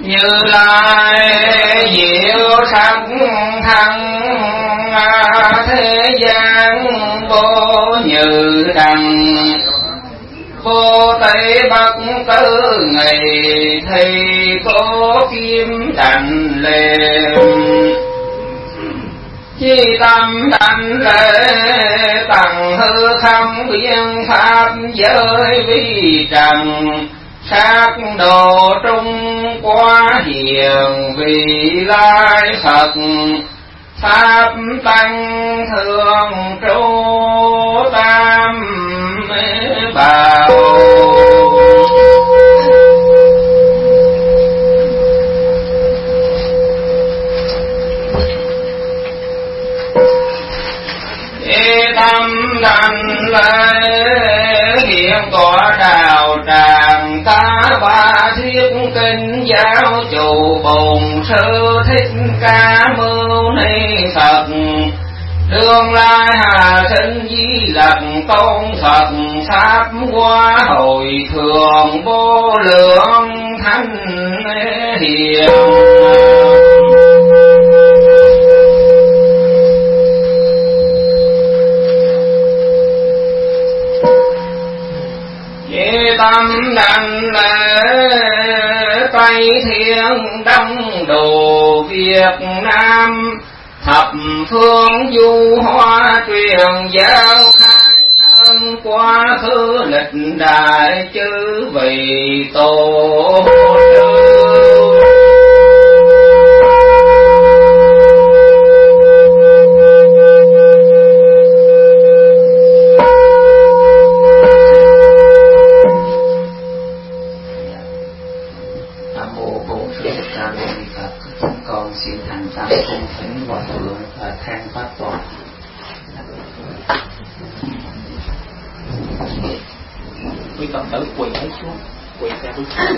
Như Lai diệu sắc thân thế gian vô như đằng, vô tây bắc tứ ngày thầy có kim đành lên. Chi tâm đảnh lễ tầng hư không biên pháp giới vi trần, sát độ trung quá hiền vị lai Phật, pháp tăng thường trụ tam bảo. Tâm đảnh lễ hiện tọa đạo tràng ta ba thiết kinh giáo chủ bổn sư thích ca mâu ni Phật, đương lai hà sinh di lặc tôn Phật, pháp hóa hồi thường vô lượng thánh hiền. Tâm đảnh lễ Tây Thiên Đông Đồ Việt Nam, thập phương du hoa truyền giáo khai ân quá khứ lịch đại chư vị tổ sư. Con xin thành tâm cung thỉnh hòa thượng và than pháp tọa. Quý Phật tử quỳ hết xuống, quỳ ra quý Phật.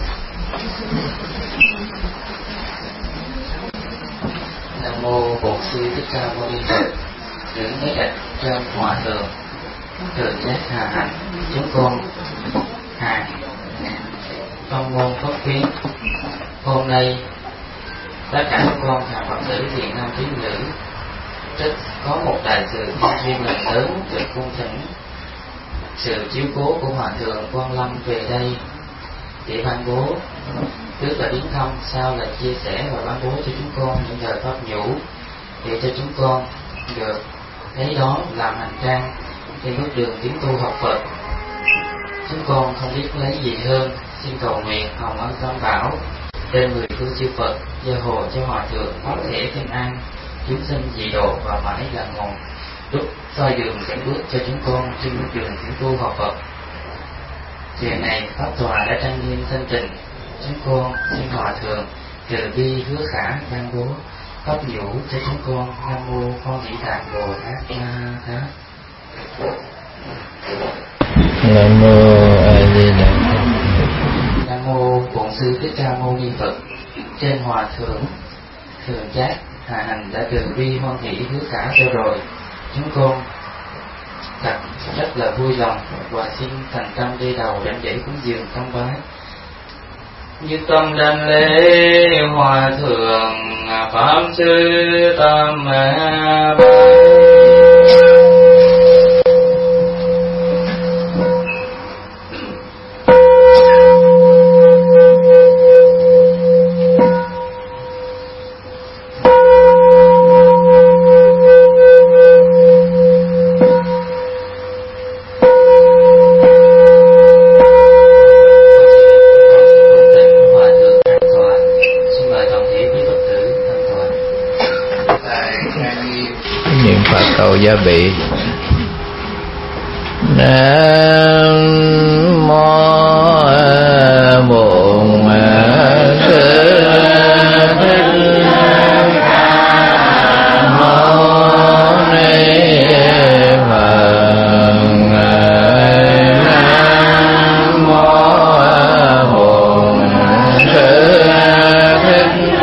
Nam mô Bổn Sư Thích Ca Mâu Ni Phật. Đứng mấy đạch trên hòa thượng thường giác hà hạnh chúng con hai trong môn pháp kiến. Hôm nay tất cả các con là Phật tử thiện nam tín nữ rất có một đại sự nhân duyên lần lớn được cung thỉnh sự chiếu cố của hòa thượng Quang Lâm về đây để ban bố, trước là đến thăm, sau là chia sẻ và ban bố cho chúng con những lời pháp nhũ để cho chúng con được thấy đó làm hành trang trên bước đường tiến tu học Phật. Chúng con không biết lấy gì hơn, xin cầu nguyện hồng ân tam bảo trên 10 phương chư Phật gia hộ cho hòa thượng có thể bình an, chúng sinh dị độ và mãi là nguồn đúc soi đường dẫn bước cho chúng con trên bước đường tiến tu học Phật. Chuyện này pháp tòa đã trang nghiêm thanh tịnh, chúng con xin hòa thượng từ bi hứa khả ban bố pháp nhũ cho chúng con. Nam mô Con Dĩ Tạng Bồ Tát Ma Tát. Nam mô A Di Đà Phật. Nam mô Bổn Sư Thích Ca Mâu Ni Phật. Trên hòa thượng thường giác hà hành đã từ bi hoan hỷ hứa khả cho rồi, chúng con thật rất là vui lòng và xin thành tâm đi đầu đảnh lễ cúng dường thông bái. Như tâm đảnh lễ hòa thượng pháp sư Tam Ma Ba. Gia bị. Nam mô Bổn Sư Thích Ca Mâu Ni Phật. Nam mô Bổn Sư Thích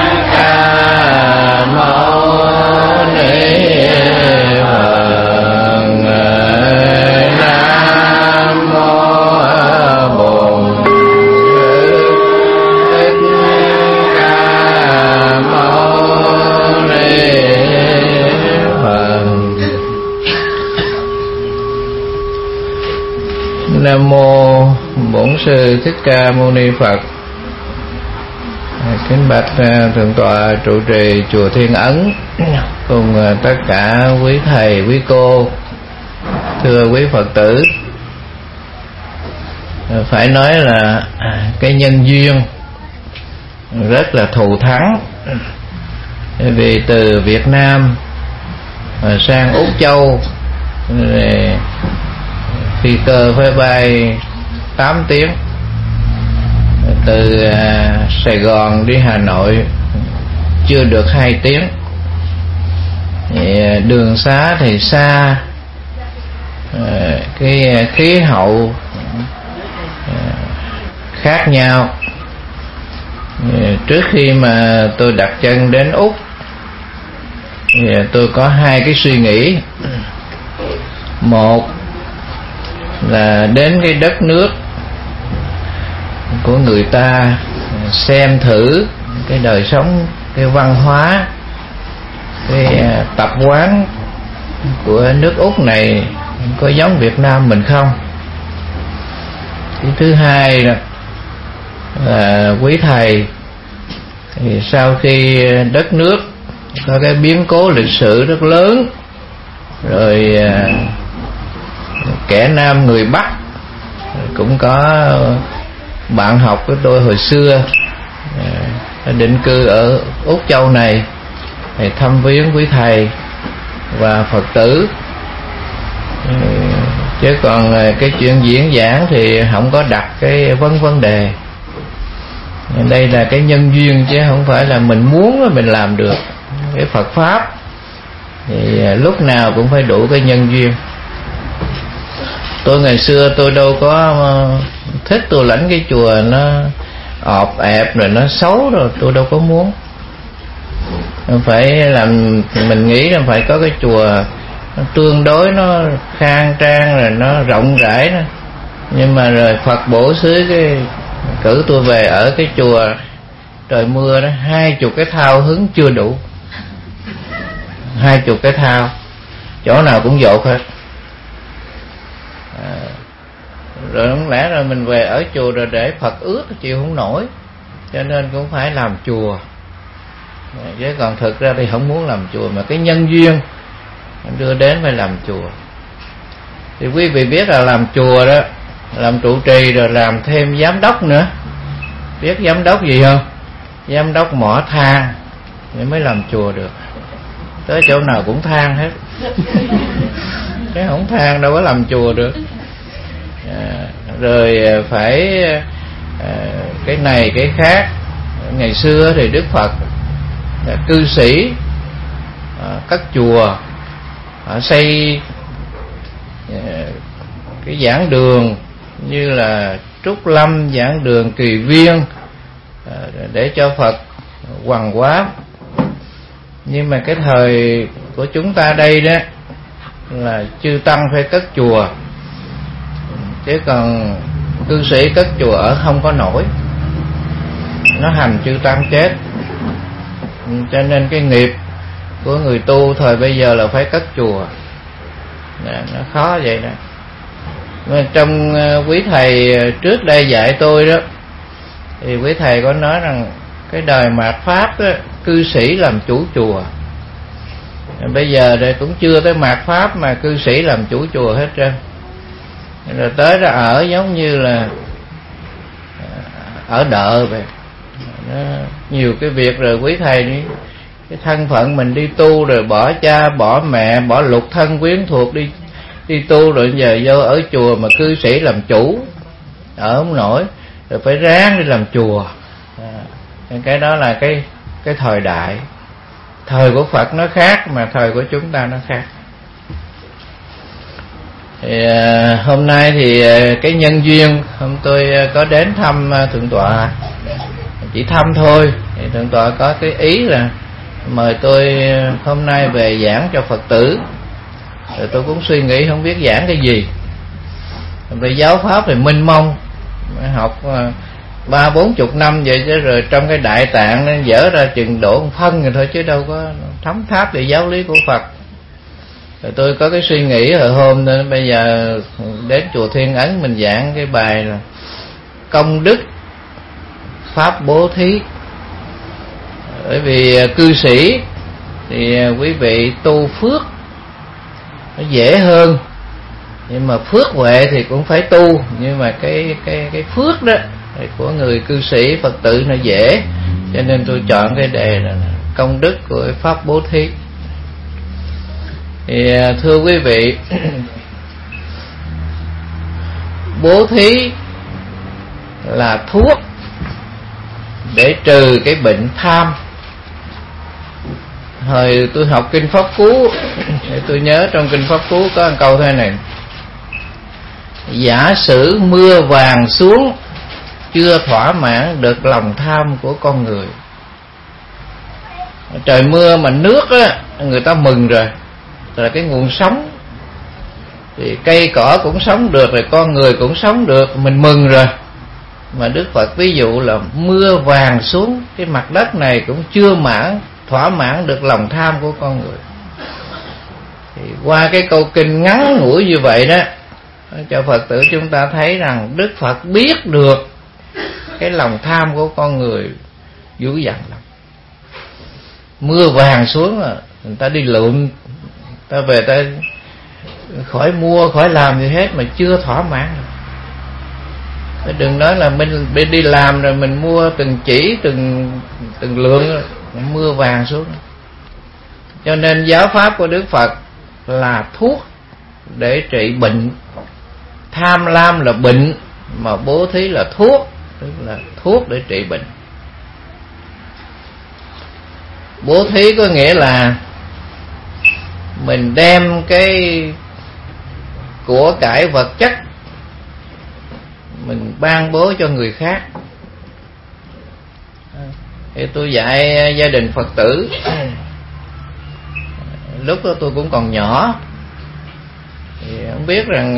Ca Mâu Ni Nam mô Bổn sư Thích Ca Mâu Ni Phật. Kính bạch thượng tọa trụ trì chùa Thiên Ấn cùng tất cả quý thầy quý cô, thưa quý Phật tử. Phải nói là cái nhân duyên rất là thù thắng, vì từ Việt Nam sang Úc Châu phi cơ phải bay 8 tiếng, từ Sài Gòn đi Hà Nội chưa được 2 tiếng. Đường xá thì xa, cái khí hậu khác nhau. Trước khi mà tôi đặt chân đến Úc thì tôi có 2 cái suy nghĩ. Một là đến cái đất nước của người ta, xem thử cái đời sống, cái văn hóa, cái tập quán của nước Úc này có giống Việt Nam mình không. Cái thứ hai là quý thầy thì sau khi đất nước có cái biến cố lịch sử rất lớn, rồi kẻ Nam người Bắc, cũng có bạn học của tôi hồi xưa định cư ở Úc Châu này, thì thăm viếng quý thầy và Phật tử. Chứ còn cái chuyện diễn giảng thì không có đặt cái vấn đề. Đây là cái nhân duyên chứ không phải là mình muốn mình làm được. Cái Phật Pháp thì lúc nào cũng phải đủ cái nhân duyên. Tôi ngày xưa tôi đâu có thích tôi lãnh cái chùa nó ọp ẹp rồi nó xấu rồi, tôi đâu có muốn. Phải làm, mình nghĩ là phải có cái chùa nó tương đối nó khang trang rồi nó rộng rãi đó. Nhưng mà rồi Phật bổ xứ cái cử tôi về ở cái chùa trời mưa đó, 20 cái thao hứng chưa đủ. 20 cái thao, chỗ nào cũng dột hết. Rồi không lẽ rồi mình về ở chùa rồi để Phật ướt chịu không nổi, cho nên cũng phải làm chùa. Chứ còn thực ra thì không muốn làm chùa, mà cái nhân duyên đưa đến phải làm chùa. Thì quý vị biết là làm chùa đó, làm trụ trì rồi làm thêm giám đốc nữa. Biết giám đốc gì không? Giám đốc mỏ than để mới làm chùa được. Tới chỗ nào cũng than hết. Cái không than đâu có làm chùa được. Rồi phải cái này cái khác. Ngày xưa thì Đức Phật cư sĩ cất chùa, họ xây cái giảng đường như là Trúc Lâm, giảng đường Kỳ Viên để cho Phật hoằng hóa. Nhưng mà cái thời của chúng ta đây đó là chư tăng phải cất chùa, chứ còn cư sĩ cất chùa ở không có nổi, nó hành chư tăng chết. Cho nên cái nghiệp của người tu thời bây giờ là phải cất chùa. Nó khó vậy đó. Mà trong quý thầy trước đây dạy tôi đó, thì quý thầy có nói rằng cái đời mạt Pháp đó, cư sĩ làm chủ chùa. Bây giờ đây cũng chưa tới mạt Pháp mà cư sĩ làm chủ chùa hết trơn. Rồi tới đó ở giống như là ở đợ vậy. Nhiều cái việc rồi quý thầy đi, cái thân phận mình đi tu rồi bỏ cha bỏ mẹ bỏ lục thân quyến thuộc đi tu, rồi giờ vô ở chùa mà cư sĩ làm chủ ở không nổi, rồi phải ráng đi làm chùa. Cái đó là cái thời đại. Thời của Phật nó khác mà thời của chúng ta nó khác. Thì hôm nay thì cái nhân duyên hôm tôi có đến thăm thượng tọa, chỉ thăm thôi. Thì thượng tọa có cái ý là mời tôi hôm nay về giảng cho Phật tử. Rồi tôi cũng suy nghĩ không biết giảng cái gì. Về giáo pháp thì mênh mông, học 30-40 năm vậy chứ, rồi trong cái đại tạng nó dở ra chừng độ phân rồi thôi, chứ đâu có thấm tháp về giáo lý của Phật. Rồi tôi có cái suy nghĩ hồi hôm nên bây giờ đến chùa Thiên Ấn mình giảng cái bài là công đức pháp bố thí. Bởi vì cư sĩ thì quý vị tu phước nó dễ hơn, nhưng mà phước huệ thì cũng phải tu, nhưng mà cái phước đó của người cư sĩ Phật tử nó dễ, cho nên tôi chọn cái đề là công đức của pháp bố thí. Thì thưa quý vị, bố thí là thuốc để trừ cái bệnh tham. Hồi tôi học kinh Pháp Cú để tôi nhớ trong kinh Pháp Cú có một câu thế này: giả sử mưa vàng xuống chưa thỏa mãn được lòng tham của con người. Trời mưa mà nước á, người ta mừng rồi, là cái nguồn sống, thì cây cỏ cũng sống được, rồi con người cũng sống được, mình mừng rồi. Mà Đức Phật ví dụ là mưa vàng xuống, cái mặt đất này cũng chưa thỏa mãn được lòng tham của con người. Thì qua cái câu kinh ngắn ngủi như vậy đó, cho Phật tử chúng ta thấy rằng Đức Phật biết được cái lòng tham của con người dữ dằn lắm. Mưa vàng xuống rồi, người ta đi lượm, ta về ta khỏi mua khỏi làm gì hết mà chưa thỏa mãn. Đừng nói là mình đi làm rồi mình mua từng chỉ từng lượng, mưa vàng xuống. Cho nên giáo pháp của Đức Phật là thuốc để trị bệnh. Tham lam là bệnh, mà bố thí là thuốc, tức là thuốc để trị bệnh. Bố thí có nghĩa là mình đem cái của cải vật chất mình ban bố cho người khác. Thì tôi dạy gia đình Phật tử, lúc đó tôi cũng còn nhỏ, thì không biết rằng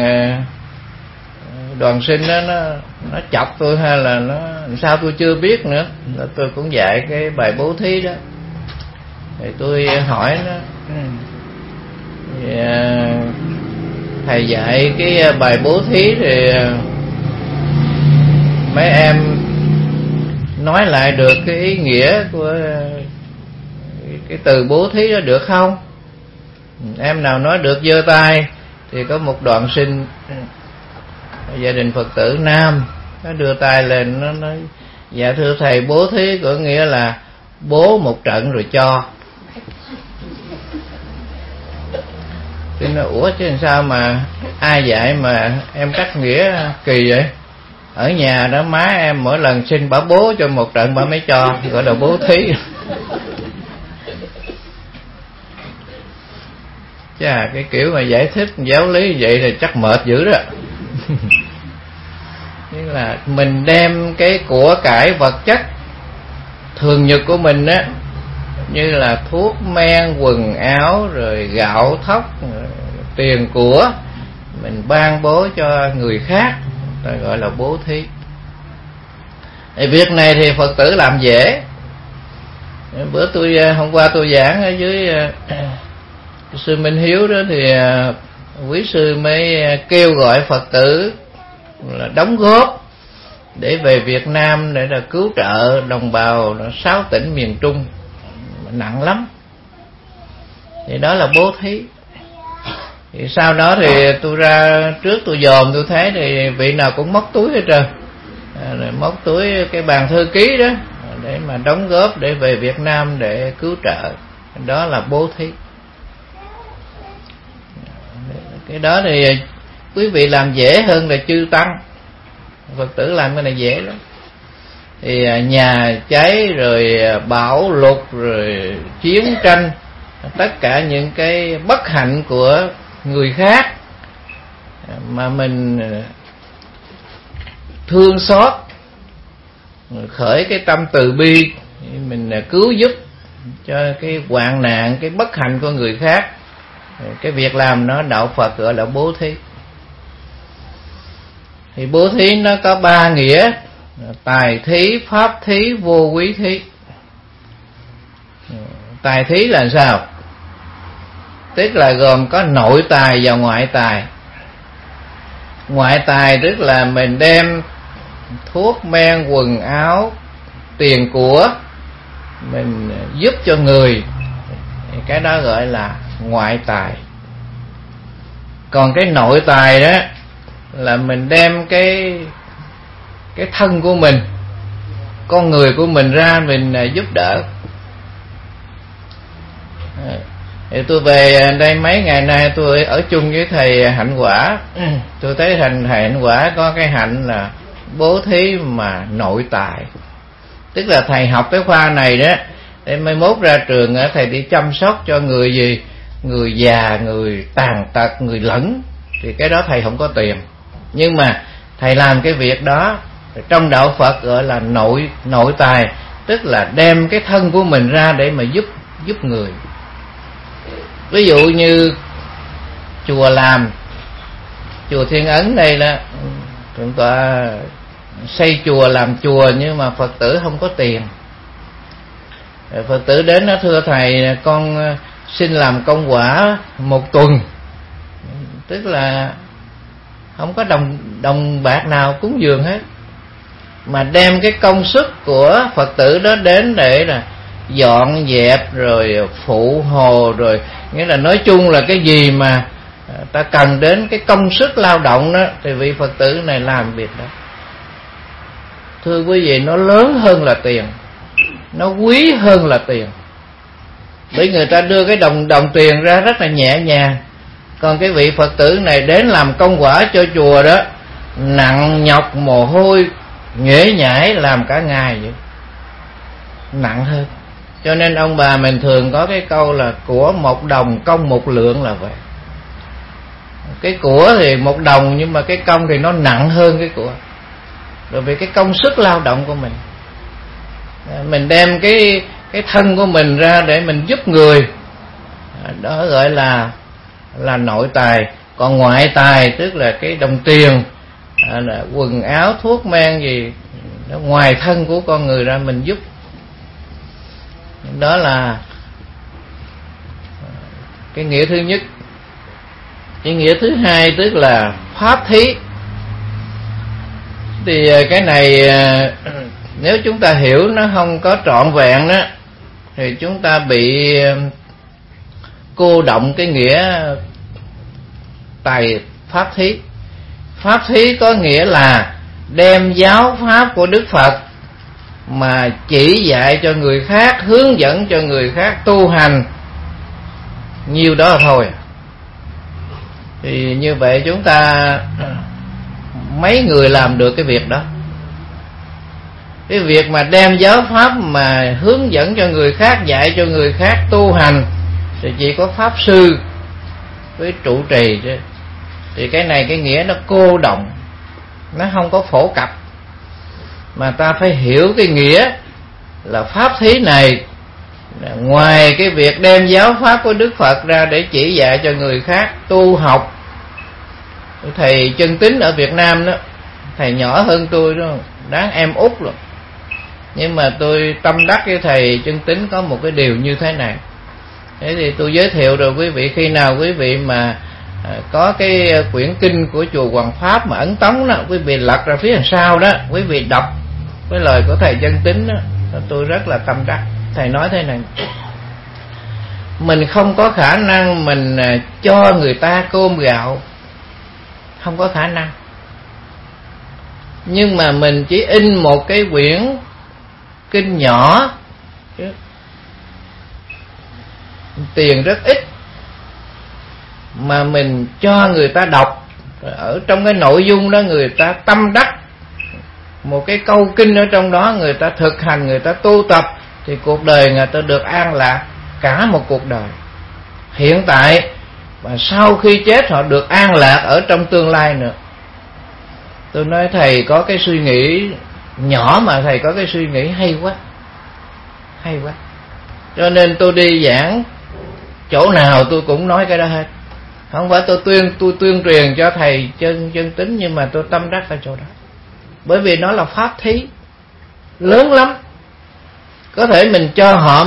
đoàn sinh đó nó chọc tôi hay là nó sao tôi chưa biết nữa. Tôi cũng dạy cái bài bố thí đó, thì tôi hỏi nó, thì thầy dạy cái bài bố thí thì mấy em nói lại được cái ý nghĩa của cái từ bố thí đó được không? Em nào nói được giơ tay. Thì có một đoàn sinh gia đình Phật tử nam, nó đưa tay lên, nó nói: dạ thưa thầy, bố thí có nghĩa là bố một trận rồi cho. Tôi nói: ủa chứ làm sao mà ai dạy mà em cắt nghĩa kỳ vậy? Ở nhà đó má em mỗi lần xin bà bố cho một trận bà mới cho, gọi là bố thí. Chà, cái kiểu mà giải thích giáo lý vậy thì chắc mệt dữ đó. Nghĩa là mình đem cái của cải vật chất thường nhật của mình á, như là thuốc men, quần áo, rồi gạo thóc, rồi tiền của, mình ban bố cho người khác, ta gọi là bố thí. Việc này thì Phật tử làm dễ. Hôm qua tôi giảng ở dưới sư Minh Hiếu đó, thì quý sư mới kêu gọi Phật tử là đóng góp để về Việt Nam để là cứu trợ đồng bào 6 tỉnh miền Trung nặng lắm. Thì đó là bố thí. Thì sau đó thì tôi ra trước tôi dòm, tôi thấy thì vị nào cũng móc túi hết trơn, móc túi cái bàn thư ký đó để mà đóng góp để về Việt Nam để cứu trợ. Đó là bố thí. Cái đó thì quý vị làm dễ hơn là chư tăng. Phật tử làm cái này dễ lắm. Thì nhà cháy, rồi bão lụt, rồi chiến tranh, tất cả những cái bất hạnh của người khác mà mình thương xót, khởi cái tâm từ bi, mình cứu giúp cho cái hoạn nạn, cái bất hạnh của người khác. Cái việc làm nó đạo Phật gọi là bố thí. Thì bố thí nó có 3 nghĩa: tài thí, pháp thí, vô quý thí. Tài thí là sao? Tức là gồm có nội tài và ngoại tài. Ngoại tài tức là mình đem thuốc men, quần áo, tiền của mình giúp cho người, cái đó gọi là ngoại tài. Còn cái nội tài đó là mình đem cái thân của mình, con người của mình ra mình giúp đỡ. Thì tôi về đây mấy ngày nay tôi ở chung với thầy Hạnh Quả. Tôi thấy thầy Hạnh Quả có cái hạnh là bố thí mà nội tài. Tức là thầy học cái khoa này đó, để mai mốt ra trường thầy đi chăm sóc cho người gì, người già, người tàn tật, người lẫn. Thì cái đó thầy không có tiền, nhưng mà thầy làm cái việc đó trong đạo Phật gọi là nội tài, tức là đem cái thân của mình ra để mà giúp người. Ví dụ như chùa làm, chùa Thiên Ấn đây là chúng ta xây chùa làm chùa, nhưng mà Phật tử không có tiền. Phật tử đến nó thưa thầy, con xin làm công quả 1 tuần, tức là không có đồng bạc nào cúng dường hết, mà đem cái công sức của Phật tử đó đến để là dọn dẹp rồi phụ hồ, rồi nghĩa là nói chung là cái gì mà ta cần đến cái công sức lao động đó thì vị Phật tử này làm việc đó. Thưa quý vị, nó lớn hơn là tiền, nó quý hơn là tiền. Bởi người ta đưa cái đồng tiền ra rất là nhẹ nhàng. Còn cái vị Phật tử này đến làm công quả cho chùa đó, nặng nhọc mồ hôi nhễ nhãi làm cả ngày vậy, nặng hơn. Cho nên ông bà mình thường có cái câu là của 1 đồng công 1 lượng là vậy. Cái của thì 1 đồng, nhưng mà cái công thì nó nặng hơn cái của. Rồi vì cái công sức lao động của mình đem cái thân của mình ra để mình giúp người, đó gọi là nội tài. Còn ngoại tài tức là cái đồng tiền, là quần áo, thuốc men gì nó ngoài thân của con người ra mình giúp. Đó là cái nghĩa thứ nhất. Cái nghĩa thứ hai tức là pháp thí. Thì cái này nếu chúng ta hiểu nó không có trọn vẹn đó, thì chúng ta bị cô động cái nghĩa tài pháp thí. Pháp thí có nghĩa là đem giáo pháp của Đức Phật mà chỉ dạy cho người khác, hướng dẫn cho người khác tu hành, nhiêu đó thôi. Thì như vậy chúng ta mấy người làm được cái việc đó. Cái việc mà đem giáo pháp mà hướng dẫn cho người khác, dạy cho người khác tu hành thì chỉ có pháp sư với trụ trì chứ. Thì cái này cái nghĩa nó cô động, nó không có phổ cập. Mà ta phải hiểu cái nghĩa là pháp thí này, ngoài cái việc đem giáo pháp của Đức Phật ra để chỉ dạy cho người khác tu học. Thầy Chân Tín ở Việt Nam đó, thầy nhỏ hơn tôi đó, đáng em út rồi. Nhưng mà tôi tâm đắc với thầy Chân Tín có một cái điều như thế này. Thế thì tôi giới thiệu rồi quý vị, khi nào quý vị mà có cái quyển kinh của chùa Hoàng Pháp mà ấn tống đó, quý vị lật ra phía đằng sau đó, quý vị đọc cái lời của thầy Chân Tín đó, tôi rất là tâm đắc. Thầy nói thế này: mình không có khả năng mình cho người ta cơm gạo, không có khả năng. Nhưng mà mình chỉ in một cái quyển kinh nhỏ, tiền rất ít, mà mình cho người ta đọc, ở trong cái nội dung đó người ta tâm đắc một cái câu kinh ở trong đó, người ta thực hành, người ta tu tập, thì cuộc đời người ta được an lạc cả một cuộc đời hiện tại, và sau khi chết họ được an lạc ở trong tương lai nữa. Tôi nói thầy có cái suy nghĩ nhỏ mà thầy có cái suy nghĩ hay quá, hay quá. Cho nên tôi đi giảng chỗ nào tôi cũng nói cái đó hết. Không phải tôi tuyên truyền cho thầy Chân Tín, nhưng mà tôi tâm đắc ở chỗ đó. Bởi vì nó là pháp thí lớn lắm. Có thể mình cho họ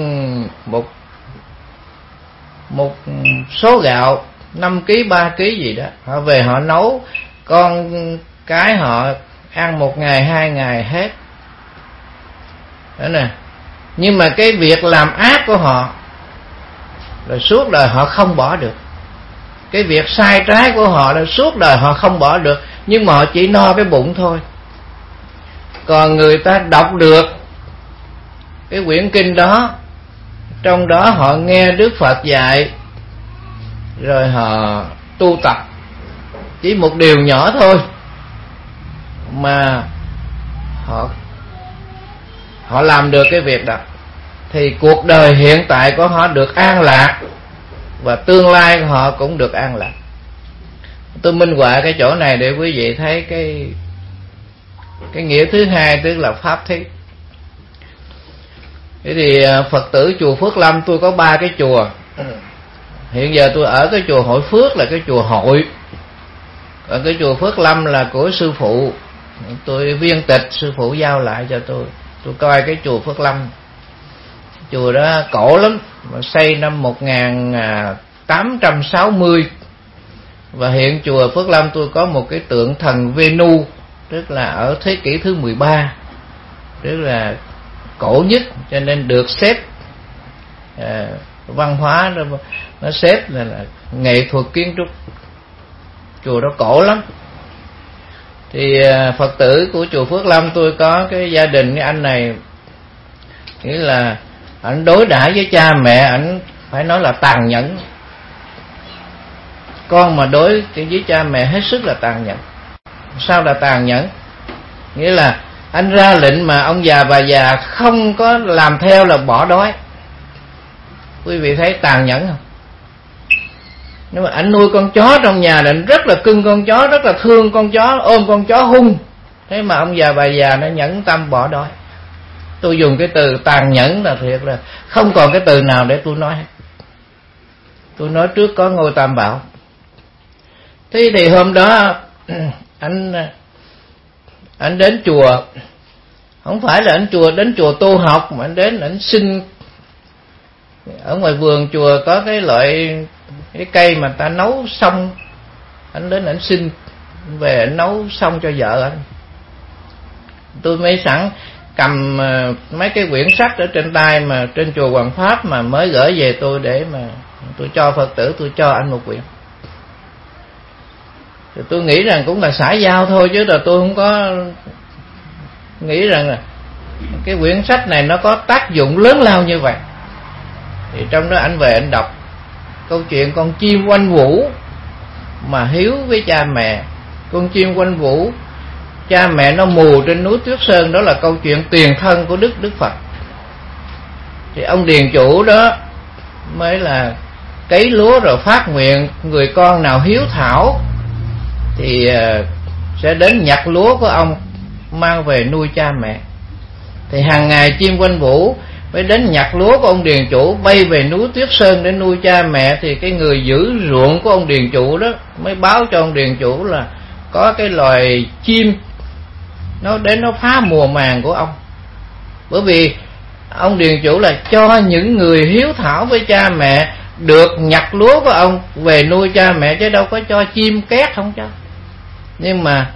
một số gạo 5 kg 3 kg gì đó, họ về họ nấu, con cái họ ăn 1 ngày 2 ngày hết. Đó nè. Nhưng mà cái việc làm ác của họ rồi suốt đời họ không bỏ được. Cái việc sai trái của họ là suốt đời họ không bỏ được, nhưng mà họ chỉ no cái bụng thôi. Còn người ta đọc được cái quyển kinh đó, trong đó họ nghe Đức Phật dạy, rồi họ tu tập chỉ một điều nhỏ thôi mà họ làm được cái việc đó, thì cuộc đời hiện tại của họ được an lạc, và tương lai của họ cũng được an lạc. Tôi minh họa cái chỗ này để quý vị thấy cái nghĩa thứ hai, tức là pháp thí. Thế thì Phật tử chùa Phước Lâm tôi có 3 cái chùa. Hiện giờ tôi ở cái chùa Hội Phước là cái chùa hội, còn cái chùa Phước Lâm là của sư phụ. Tôi viên tịch, sư phụ giao lại cho tôi coi cái chùa Phước Lâm. Chùa đó cổ lắm, mà xây năm 1860. Và hiện chùa Phước Lâm tôi có một cái tượng thần Venu, tức là ở thế kỷ thứ 13, tức là cổ nhất, cho nên được xếp văn hóa nó xếp là nghệ thuật kiến trúc. Chùa đó cổ lắm. Thì Phật tử của chùa Phước Lâm tôi có cái gia đình, cái anh này nghĩa là ảnh đối đãi với cha mẹ ảnh phải nói là tàn nhẫn. Con mà đối với cha mẹ hết sức là tàn nhẫn. Sao là tàn nhẫn? Nghĩa là anh ra lệnh mà ông già bà già không có làm theo là bỏ đói. Quý vị thấy tàn nhẫn không? Nhưng mà anh nuôi con chó trong nhà là anh rất là cưng con chó, rất là thương con chó, ôm con chó hung. Thế mà ông già bà già nó nhẫn tâm bỏ đói. Tôi dùng cái từ tàn nhẫn là thiệt là không còn cái từ nào để tôi nói hết. Tôi nói trước có Ngôi Tam Bảo. Thế thì hôm đó anh đến chùa, không phải là anh đến chùa tu học, mà anh đến anh xin. Ở ngoài vườn chùa có cái loại cái cây mà ta nấu xong, anh đến anh xin về anh nấu xong cho vợ anh. Tôi mới sẵn cầm mấy cái quyển sách ở trên tay mà trên chùa Hoàng Pháp mà mới gửi về tôi, để mà tôi cho Phật tử, tôi cho anh một quyển. Thì tôi nghĩ rằng cũng là xã giao thôi, chứ là tôi không có nghĩ rằng là cái quyển sách này nó có tác dụng lớn lao như vậy. Thì trong đó anh về anh đọc câu chuyện con chim quanh vũ mà hiếu với cha mẹ. Con chim quanh vũ, cha mẹ nó mù trên núi Tuyết Sơn, đó là câu chuyện tiền thân của Đức Phật. Thì ông điền chủ đó mới là cấy lúa rồi phát nguyện người con nào hiếu thảo thì sẽ đến nhặt lúa của ông mang về nuôi cha mẹ. Thì hàng ngày chim quanh vũ mới đến nhặt lúa của ông điền chủ, bay về núi Tuyết Sơn để nuôi cha mẹ. Thì cái người giữ ruộng của ông điền chủ đó mới báo cho ông điền chủ là có cái loài chim nó đến nó phá mùa màng của ông. Bởi vì ông điền chủ là cho những người hiếu thảo với cha mẹ được nhặt lúa của ông về nuôi cha mẹ, chứ đâu có cho chim két, không cho. Nhưng mà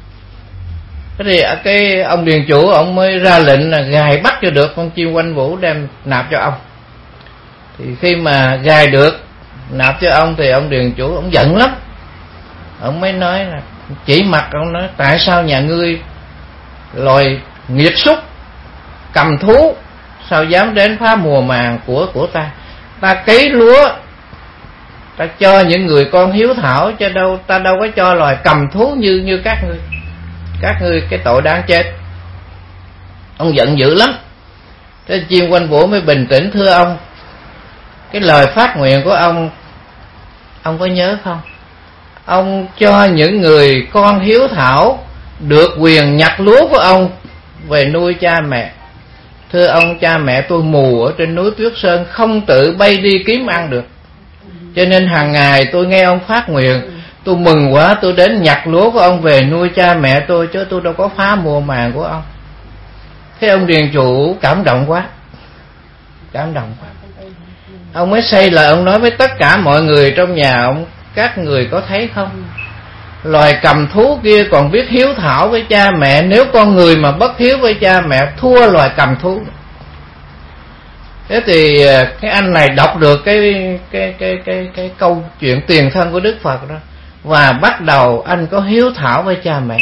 cái ông điền chủ ông mới ra lệnh là gài bắt cho được con chim quanh vũ đem nạp cho ông. Thì khi mà gài được nạp cho ông thì ông điền chủ ông giận lắm. Ông mới nói là chỉ mặt ông nói: tại sao nhà ngươi loài nghiệt xúc cầm thú sao dám đến phá mùa màng của ta? Ta cấy lúa, ta cho những người con hiếu thảo, chứ ta đâu có cho loài cầm thú như các ngươi. Các ngươi cái tội đáng chết. Ông giận dữ lắm. Thế chim quanh vũ mới bình tĩnh: thưa ông, cái lời phát nguyện của ông có nhớ không? Ông cho những người con hiếu thảo được quyền nhặt lúa của ông về nuôi cha mẹ. Thưa ông, cha mẹ tôi mù ở trên núi Tuyết Sơn, không tự bay đi kiếm ăn được, cho nên hàng ngày tôi nghe ông phát nguyện, tôi mừng quá, tôi đến nhặt lúa của ông về nuôi cha mẹ tôi, chứ tôi đâu có phá mùa màng của ông. Thế ông điền chủ cảm động quá. Ông mới xây lời, ông nói với tất cả mọi người trong nhà ông: các người có thấy không, loài cầm thú kia còn biết hiếu thảo với cha mẹ, nếu con người mà bất hiếu với cha mẹ thua loài cầm thú. Thế thì cái anh này đọc được cái câu chuyện tiền thân của Đức Phật đó, và bắt đầu anh có hiếu thảo với cha mẹ.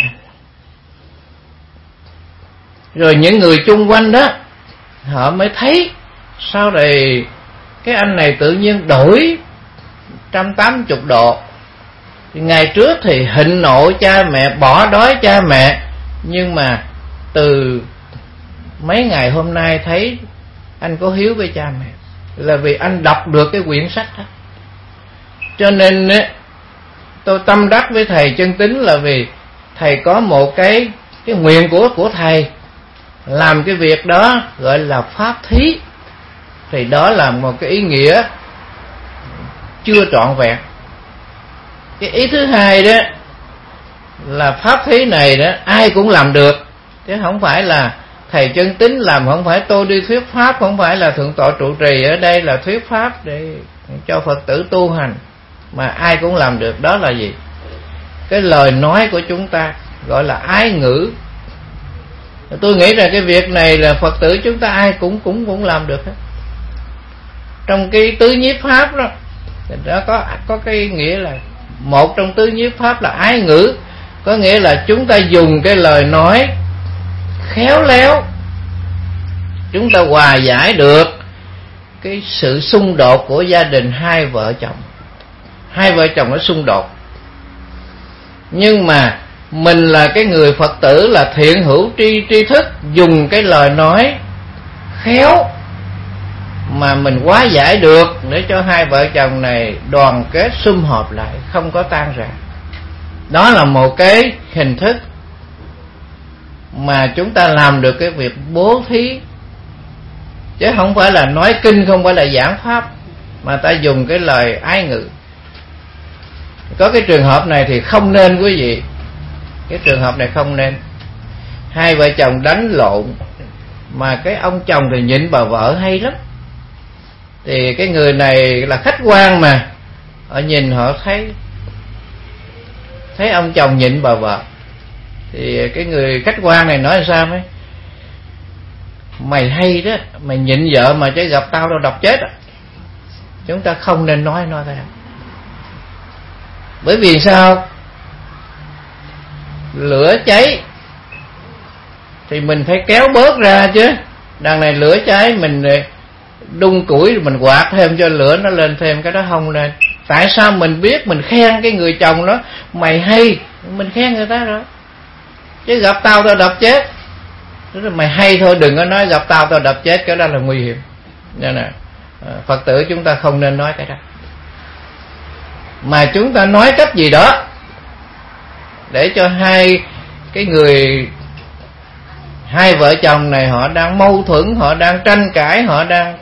Rồi những người chung quanh đó họ mới thấy sao đây cái anh này tự nhiên đổi 180 độ. Ngày trước thì hịnh nộ cha mẹ, bỏ đói cha mẹ, nhưng mà từ mấy ngày hôm nay thấy anh có hiếu với cha mẹ, là vì anh đọc được cái quyển sách đó. Cho nên tôi tâm đắc với thầy Chân Tín là vì thầy có một cái nguyện của thầy làm cái việc đó gọi là pháp thí, thì đó là một cái ý nghĩa chưa trọn vẹn. Cái ý thứ hai đó là pháp thí này đó ai cũng làm được, chứ không phải là thầy Chân Tín làm, không phải tôi đi thuyết pháp, không phải là thượng tọa trụ trì ở đây là thuyết pháp để cho Phật tử tu hành, mà ai cũng làm được. Đó là gì? Cái lời nói của chúng ta gọi là ái ngữ. Tôi nghĩ rằng cái việc này là Phật tử chúng ta ai cũng làm được hết. Trong cái tứ nhiếp pháp đó, đó có cái nghĩa là một trong tứ nhiếp pháp là ái ngữ, có nghĩa là chúng ta dùng cái lời nói khéo léo, chúng ta hòa giải được cái sự xung đột của gia đình hai vợ chồng. Hai vợ chồng nó xung đột, nhưng mà mình là cái người Phật tử là thiện hữu tri thức, dùng cái lời nói khéo mà mình hóa giải được để cho hai vợ chồng này đoàn kết sum họp lại, không có tan rã. Đó là một cái hình thức mà chúng ta làm được cái việc bố thí, chứ không phải là nói kinh, không phải là giảng pháp, mà ta dùng cái lời ái ngữ. Có cái trường hợp này thì không nên quý vị, cái trường hợp này không nên. Hai vợ chồng đánh lộn mà cái ông chồng thì nhịn bà vợ hay lắm, thì cái người này là khách quan mà, họ nhìn họ thấy ông chồng nhịn bà vợ, thì cái người khách quan này nói sao ấy: mày hay đó, mày nhịn vợ mà chứ gặp tao đâu độc chết. Chúng ta không nên nói thế. Bởi vì sao? Lửa cháy thì mình phải kéo bớt ra chứ. Đằng này lửa cháy mình đun củi rồi mình quạt thêm cho lửa nó lên thêm, cái đó không nên. Tại sao mình biết mình khen cái người chồng đó mày hay, mình khen người ta rồi, chứ gặp tao đập chết. Mày hay thôi, đừng có nói gặp tao đập chết, cái đó là nguy hiểm. Nên là Phật tử chúng ta không nên nói cái đó, mà chúng ta nói cách gì đó để cho hai vợ chồng này họ đang mâu thuẫn, họ đang tranh cãi, họ đang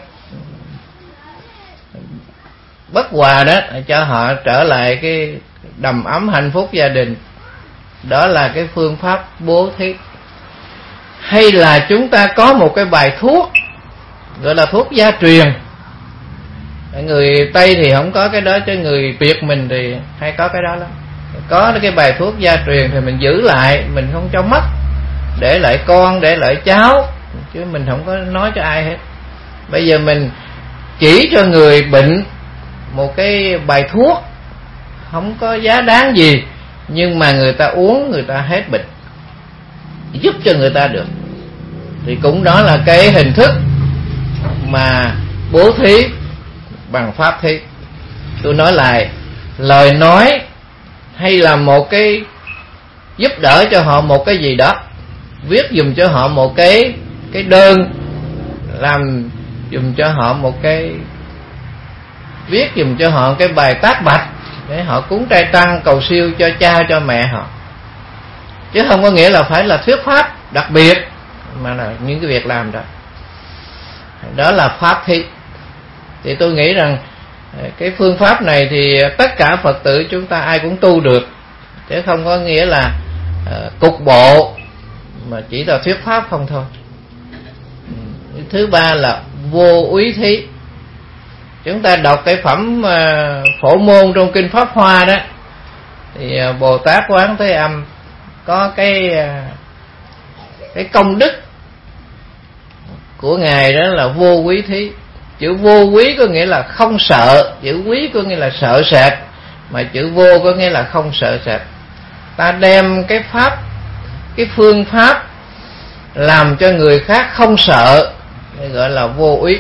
bất hòa đó, cho họ trở lại cái đầm ấm hạnh phúc gia đình. Đó là cái phương pháp bố thí. Hay là chúng ta có một cái bài thuốc gọi là thuốc gia truyền. Người Tây thì không có cái đó, chứ người Việt mình thì hay có cái đó lắm. Có cái bài thuốc gia truyền thì mình giữ lại, mình không cho mất, để lại con, để lại cháu, chứ mình không có nói cho ai hết. Bây giờ mình chỉ cho người bệnh một cái bài thuốc không có giá đáng gì, nhưng mà người ta uống người ta hết bệnh, giúp cho người ta được, thì cũng đó là cái hình thức mà bố thí bằng pháp thí. Tôi nói lại, lời nói hay là một cái giúp đỡ cho họ một cái gì đó, viết dùm cho họ một cái đơn, làm dùm cho họ một cái, viết dùm cho họ cái bài tác bạch để họ cúng trai tăng cầu siêu cho cha cho mẹ họ, chứ không có nghĩa là phải là thuyết pháp đặc biệt, mà là những cái việc làm đó. Đó là pháp thí. Thì tôi nghĩ rằng cái phương pháp này thì tất cả Phật tử chúng ta ai cũng tu được, chứ không có nghĩa là cục bộ mà chỉ là thuyết pháp không thôi. Thứ ba là vô úy thí. Chúng ta đọc cái phẩm Phổ Môn trong Kinh Pháp Hoa đó, Thì Bồ Tát Quán Thế Âm có cái công đức của ngài đó là vô quý thí. Chữ vô quý có nghĩa là không sợ, chữ quý có nghĩa là sợ sệt, mà chữ vô có nghĩa là không sợ sệt. Ta đem cái pháp, cái phương pháp làm cho người khác không sợ, gọi là vô úy.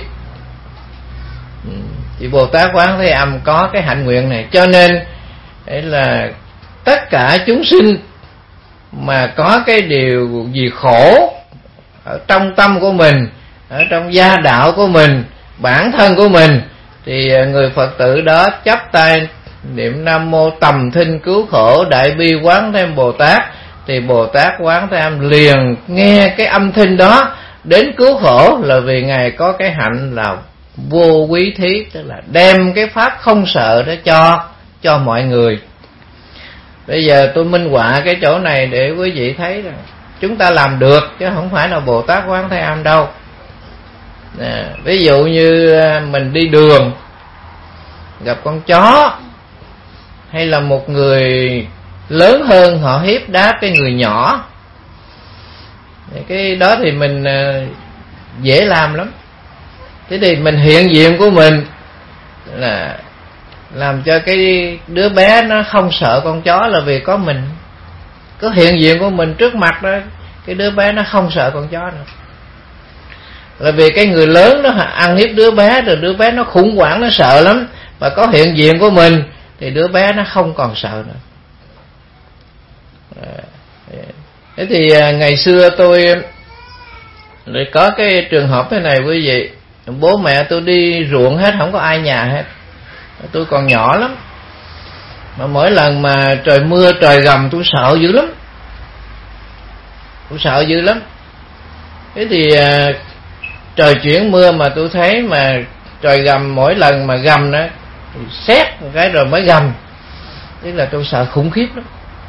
Thì Bồ Tát Quán Thế Âm có cái hạnh nguyện này, cho nên đấy là tất cả chúng sinh mà có cái điều gì khổ ở trong tâm của mình, ở trong gia đạo của mình, bản thân của mình, thì người Phật tử đó chắp tay niệm Nam Mô Tầm Thinh Cứu Khổ Đại Bi Quán Thế Âm Bồ Tát, thì Bồ Tát Quán Thế Âm liền nghe cái âm thanh đó đến cứu khổ, là vì ngài có cái hạnh là vô quý thí, tức là đem cái pháp không sợ đó cho mọi người. Bây giờ tôi minh họa cái chỗ này để quý vị thấy rằng chúng ta làm được chứ không phải là Bồ Tát Quán Thế Âm đâu. Ví dụ như mình đi đường gặp con chó, hay là một người lớn hơn họ hiếp đáp cái người nhỏ, cái đó thì mình dễ làm lắm. Thế thì mình hiện diện của mình là làm cho cái đứa bé nó không sợ con chó, là vì có mình, có hiện diện của mình trước mặt đó, cái đứa bé nó không sợ con chó nữa. Là vì cái người lớn nó ăn hiếp đứa bé, rồi đứa bé nó khủng hoảng, nó sợ lắm, và có hiện diện của mình thì đứa bé nó không còn sợ nữa. Thế thì ngày xưa tôi lại có cái trường hợp thế này quý vị. Bố mẹ tôi đi ruộng hết, không có ai nhà hết. Tôi còn nhỏ lắm, mà mỗi lần mà trời mưa trời gầm tôi sợ dữ lắm, tôi sợ dữ lắm. Thế thì trời chuyển mưa mà tôi thấy mà trời gầm, mỗi lần mà gầm đó xét một cái rồi mới gầm, tức là tôi sợ khủng khiếp lắm.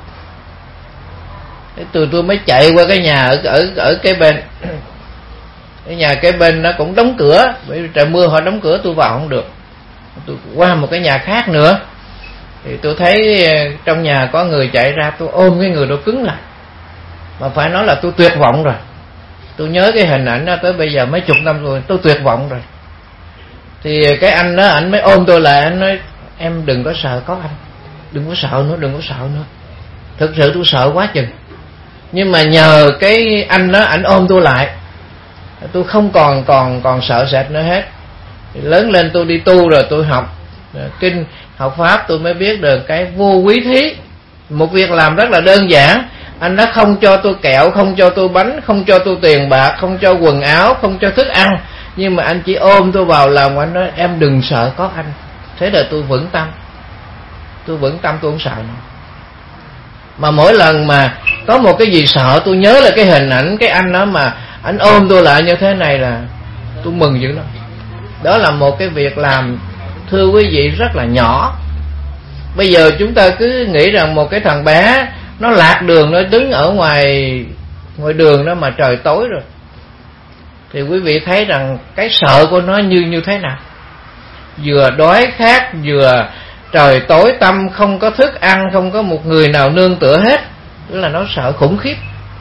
Thế tôi mới chạy qua cái nhà ở cái bên, cái nhà cái bên nó cũng đóng cửa, bởi vì trời mưa họ đóng cửa, tôi vào không được. Tôi qua một cái nhà khác nữa thì tôi thấy trong nhà có người chạy ra, tôi ôm cái người đó cứng lại, mà phải nói là tôi tuyệt vọng rồi. Tôi nhớ cái hình ảnh đó tới bây giờ mấy chục năm rồi, tôi tuyệt vọng rồi. Thì cái anh đó, anh mới ôm tôi lại, anh nói em đừng có sợ, có anh, đừng có sợ nữa, đừng có sợ nữa. Thực sự tôi sợ quá chừng, nhưng mà nhờ cái anh đó, anh ôm tôi lại, tôi không còn sợ sệt nữa hết. Thì lớn lên tôi đi tu rồi, tôi học kinh, học pháp, tôi mới biết được cái vô quý thí. Một việc làm rất là đơn giản. Anh đã không cho tôi kẹo, không cho tôi bánh, không cho tôi tiền bạc, không cho quần áo, không cho thức ăn, nhưng mà anh chỉ ôm tôi vào lòng, anh nói em đừng sợ, có anh. Thế là tôi vững tâm, tôi không sợ nữa. Mà mỗi lần mà có một cái gì sợ, tôi nhớ là cái hình ảnh cái anh đó mà anh ôm tôi lại như thế này là tôi mừng dữ lắm. Đó là một cái việc làm, thưa quý vị, rất là nhỏ. Bây giờ chúng ta cứ nghĩ rằng một cái thằng bé nó lạc đường, nó đứng ở ngoài đường đó mà trời tối rồi, thì quý vị thấy rằng cái sợ của nó như thế nào. Vừa đói khát, vừa trời tối tăm, không có thức ăn, không có một người nào nương tựa hết, tức là nó sợ khủng khiếp.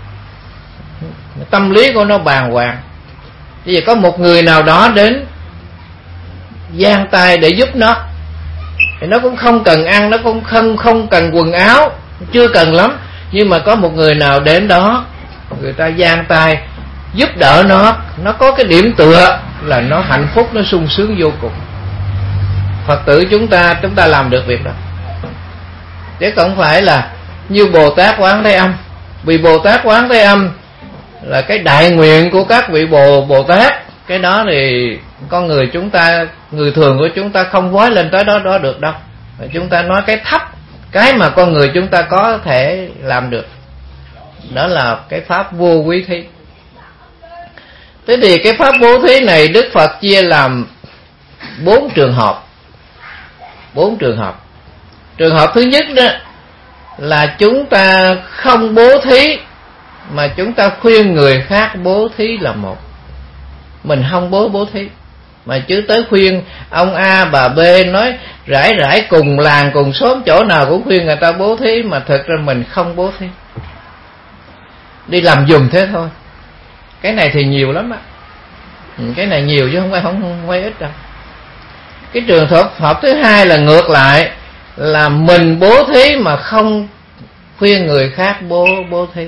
Tâm lý của nó bàng hoàng. Bây giờ có một người nào đó đến giang tay để giúp nó, thì nó cũng không cần ăn, nó cũng không cần quần áo, chưa cần lắm, nhưng mà có một người nào đến đó, người ta giang tay giúp đỡ nó có cái điểm tựa là nó hạnh phúc, nó sung sướng vô cùng. Phật tử chúng ta làm được việc đó, chứ không phải là như Bồ Tát Quán Thế Âm. Vì Bồ Tát Quán Thế Âm là cái đại nguyện của các vị Bồ Tát. Cái đó thì con người chúng ta, người thường của chúng ta không vói lên tới đó được đâu. Chúng ta nói cái thấp, cái mà con người chúng ta có thể làm được, đó là cái pháp vô quý thí. Thế thì cái pháp vô thí này Đức Phật chia làm 4 trường hợp. 4 trường hợp. Trường hợp thứ nhất đó là chúng ta không bố thí, mà chúng ta khuyên người khác bố thí là một. Mình không bố thí, mà chứ tới khuyên ông A bà B nói rải rải cùng làng cùng xóm chỗ nào cũng khuyên người ta bố thí, mà thực ra mình không bố thí, đi làm giùm thế thôi. Cái này thì nhiều lắm á, cái này nhiều chứ không phải ít đâu. Cái trường hợp thứ hai là ngược lại, là mình bố thí mà không khuyên người khác bố thí.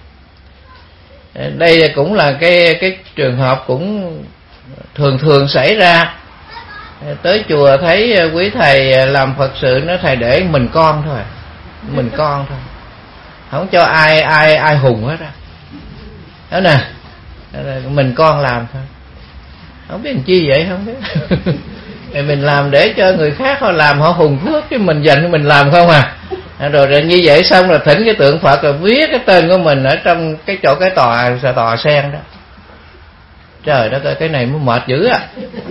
Đây cũng là cái trường hợp cũng thường xảy ra. Tới chùa thấy quý thầy làm Phật sự, nói thầy để mình con thôi, không cho ai hùng hết á. Đó nè, mình con làm thôi, không biết làm chi vậy, không biết. Mình làm để cho người khác họ làm, họ hùng phước, chứ mình dành cho mình làm không à. Rồi như vậy xong rồi thỉnh cái tượng Phật, rồi viết cái tên của mình ở trong cái chỗ cái tòa sen đó. Trời đất ơi, cái này mới mệt dữ á.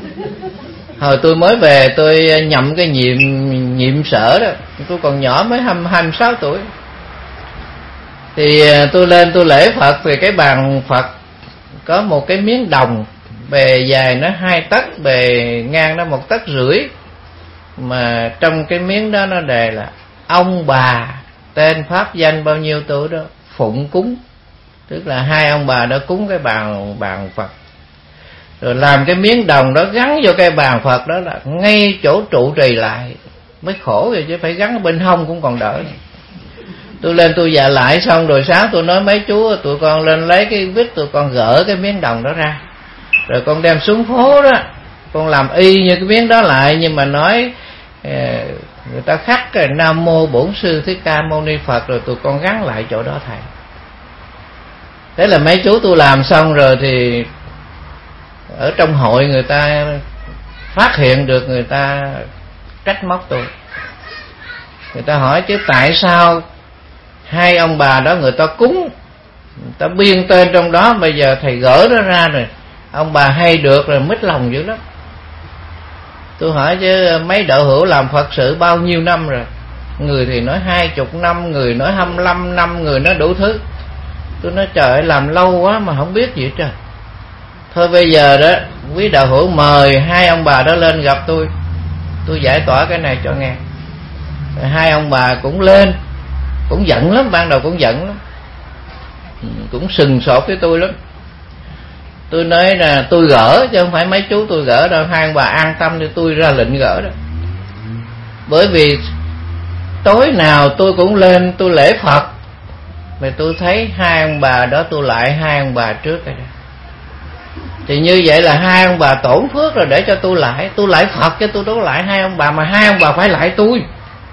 Hồi tôi mới về tôi nhậm cái nhiệm sở đó, tôi còn nhỏ mới 26 tuổi. Thì tôi lên tôi lễ Phật, thì cái bàn Phật có một cái miếng đồng, bề dài nó 2 tấc, bề ngang nó 1,5 tấc. Mà trong cái miếng đó nó đề là ông bà tên pháp danh bao nhiêu tuổi đó phụng cúng, tức là 2 ông bà đó cúng cái bàn Phật. Rồi làm cái miếng đồng đó gắn vô cái bàn Phật đó, là ngay chỗ trụ trì lại. Mới khổ rồi chứ, phải gắn ở bên hông cũng còn đỡ. Tôi lên tôi dạ lại xong rồi sáng tôi nói mấy chú tụi con lên lấy cái vít, tụi con gỡ cái miếng đồng đó ra, rồi con đem xuống phố đó, con làm y như cái miếng đó lại, nhưng mà nói người ta khắc cái Nam Mô Bổn Sư Thích Ca Mâu Ni Phật, rồi tụi con gắn lại chỗ đó thầy. Thế là mấy chú tôi làm xong rồi thì ở trong hội người ta phát hiện được, người ta trách móc tôi. Người ta hỏi chứ tại sao 2 ông bà đó người ta cúng, người ta biên tên trong đó, bây giờ thầy gỡ nó ra rồi ông bà hay được rồi, mít lòng dữ lắm. Tôi hỏi chứ mấy đạo hữu làm Phật sự bao nhiêu năm rồi? Người thì nói 20 năm, người nói 25 năm, người nói đủ thứ. Tôi nói trời ơi, làm lâu quá mà không biết gì hết trời. Thôi bây giờ đó quý đạo hữu mời 2 ông bà đó lên gặp tôi giải tỏa cái này cho nghe. Rồi 2 ông bà cũng lên, cũng giận lắm, ban đầu cũng giận lắm, cũng sừng sột với tôi lắm. Tôi nói là tôi gỡ chứ không phải mấy chú tôi gỡ đâu, 2 ông bà an tâm đi, tôi ra lệnh gỡ đó. Bởi vì tối nào tôi cũng lên tôi lễ Phật, mà tôi thấy 2 ông bà đó tôi lại 2 ông bà trước đây. Thì như vậy là 2 ông bà tổn phước rồi, để cho tôi lại Phật chứ tôi đâu lại 2 ông bà, mà 2 ông bà phải lại tôi.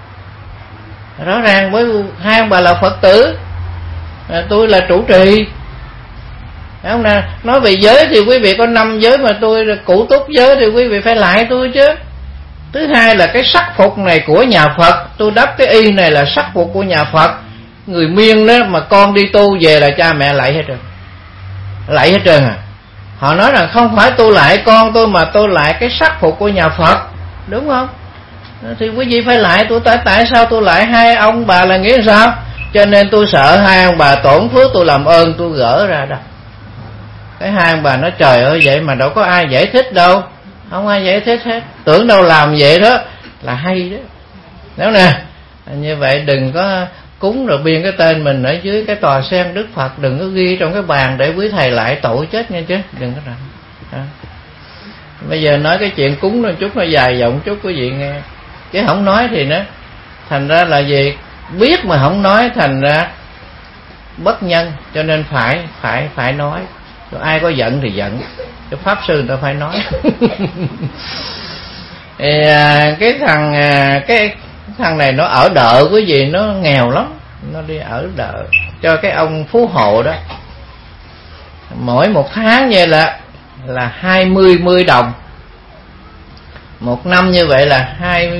Rõ ràng với 2 ông bà là Phật tử, tôi là trụ trì. Phải không nè? Nói về giới thì quý vị có 5 giới, mà tôi là cụ túc giới thì quý vị phải lại tôi chứ. Thứ hai là cái sắc phục này của nhà Phật, tôi đắp cái y này là sắc phục của nhà Phật. Người Miên đó mà con đi tu về là cha mẹ lại hết trơn, lại hết trơn à. Họ nói rằng không phải tôi lại con tôi, mà tôi lại cái sắc phục của nhà Phật, đúng không? Thì quý vị phải lại tôi. Tại sao tôi lại 2 ông bà là nghĩa sao? Cho nên tôi sợ 2 ông bà tổn phước, tôi làm ơn tôi gỡ ra đâu. Cái 2 ông bà nói trời ơi, vậy mà đâu có ai giải thích đâu, không ai giải thích hết, tưởng đâu làm vậy đó là hay đó. Nếu nè, như vậy đừng có cúng rồi biên cái tên mình ở dưới cái tòa sen Đức Phật, đừng có ghi trong cái bàn để quý thầy lại tội chết nha chứ, đừng có làm. Bây giờ nói cái chuyện cúng nó chút nó dài dòng chút quý vị nghe, chứ không nói thì nó thành ra là gì, biết mà không nói thành ra bất nhân, cho nên phải nói. Rồi ai có giận thì giận, cái pháp sư người ta phải nói. Thì cái thằng này nó ở đợ quý vị, nó nghèo lắm, nó đi ở đợ cho cái ông phú hộ đó. Mỗi 1 tháng như là 20 đồng, 1 năm như vậy là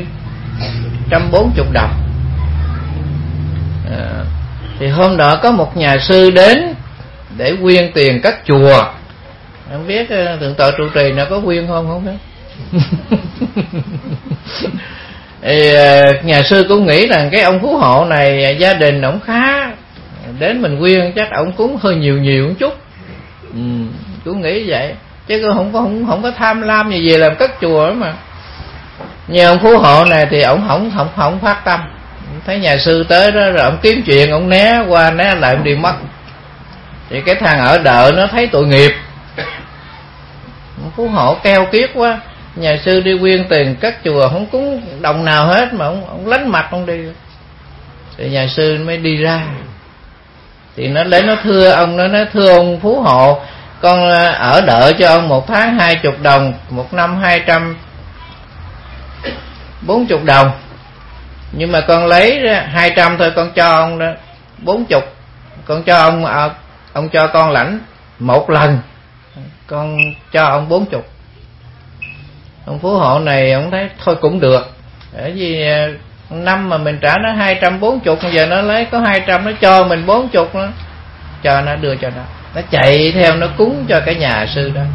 240 đồng. Thì hôm đó có một nhà sư đến để quyên tiền cất chùa. Không biết thượng tọa trụ trì nó có quyên không biết. Thì nhà sư cũng nghĩ rằng cái ông phú hộ này gia đình ổng khá, đến mình quyên chắc ổng cúng hơi nhiều một chút. Cũng nghĩ vậy chứ không có tham lam gì về làm cất chùa đó mà. Nhưng ông phú hộ này thì ổng không phát tâm, thấy nhà sư tới đó rồi ổng kiếm chuyện, ổng né qua né lại ổng đi mất. Thì cái thằng ở đợ nó thấy tội nghiệp, ông phú hộ keo kiết quá, nhà sư đi quyên tiền cất chùa không cúng đồng nào hết mà ông lánh mặt ông đi. Thì nhà sư mới đi ra, thì nó lấy nó thưa ông, nó thưa ông phú hộ, con ở đợ cho ông 1 tháng 20 đồng, 1 năm 240 đồng, nhưng mà con lấy 200 thôi, con cho ông đó 40, con cho ông cho con lãnh 1 lần, con cho ông 40. Ông phú hộ này ông thấy thôi cũng được, bởi vì năm mà mình trả nó 240, giờ nó lấy có 200, nó cho mình 40, nó cho nó đưa cho nó chạy theo nó cúng cho cái nhà sư đó,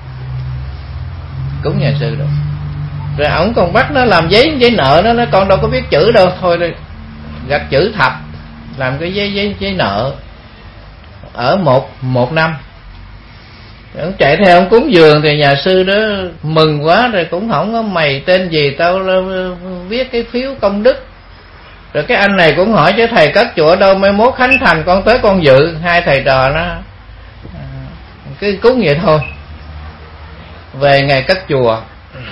cúng nhà sư đó. Rồi ổng còn bắt nó làm giấy nợ nó con đâu có biết chữ đâu, thôi đi gạch chữ thập làm cái giấy nợ ở một năm. Ông chạy theo ông cúng dường thì nhà sư đó mừng quá, rồi cũng không có mày tên gì, tao viết cái phiếu công đức. Rồi cái anh này cũng hỏi chứ thầy cất chùa đâu, mai mốt khánh thành con tới con dự. Hai thầy trò nó cứ cúng vậy thôi. Về ngày cất chùa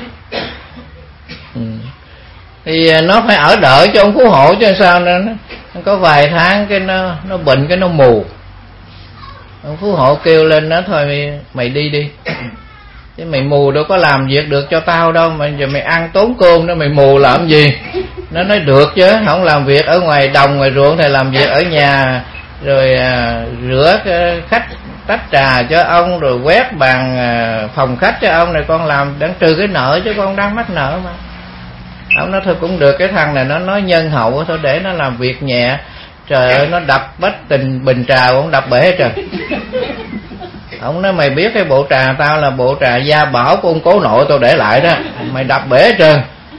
thì nó phải ở đợi cho ông phú hộ chứ sao nữa. Nó có vài tháng cái nó bệnh, cái nó mù. Ông phú hộ kêu lên nó thôi mày đi đi, chứ mày mù đâu có làm việc được cho tao đâu, mà giờ mày ăn tốn cơm đó, mày mù làm gì. Nó nói được chứ, không làm việc ở ngoài đồng ngoài ruộng thì làm việc ở nhà, rồi rửa khách tách trà cho ông, rồi quét bàn phòng khách cho ông, này con làm đang trừ cái nợ chứ con đang mắc nợ mà. Ông nói thôi cũng được, cái thằng này nó nói nhân hậu thôi, để nó làm việc nhẹ. Trời ơi, nó đập bách tình bình trà, ông đập bể trời. Ông nói mày biết cái bộ trà tao là bộ trà gia bảo của ông cố nội tao để lại đó, mày đập bể trời.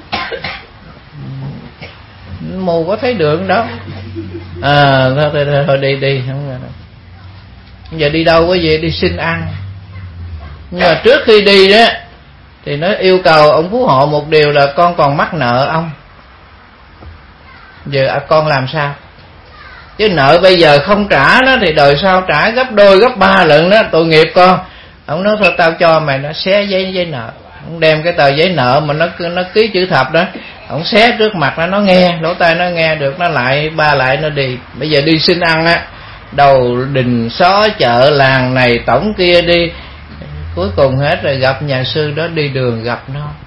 Mù có thấy đường đó. Thôi đi không. Giờ đi đâu có gì, đi xin ăn. Nhưng mà trước khi đi đó thì nó yêu cầu ông phú hộ một điều là con còn mắc nợ ông, giờ con làm sao? Chứ nợ bây giờ không trả đó thì đời sau trả gấp đôi gấp 3 lần đó, tội nghiệp con. Ông nói thôi tao cho mày, nó xé giấy nợ. Ông đem cái tờ giấy nợ mà nó ký chữ thập đó, ông xé trước mặt nó nghe, lỗ tai nó nghe được, nó lại ba lại nó đi. Bây giờ đi xin ăn á, đầu đình xó chợ làng này tổng kia đi, cuối cùng hết rồi gặp nhà sư đó, đi đường gặp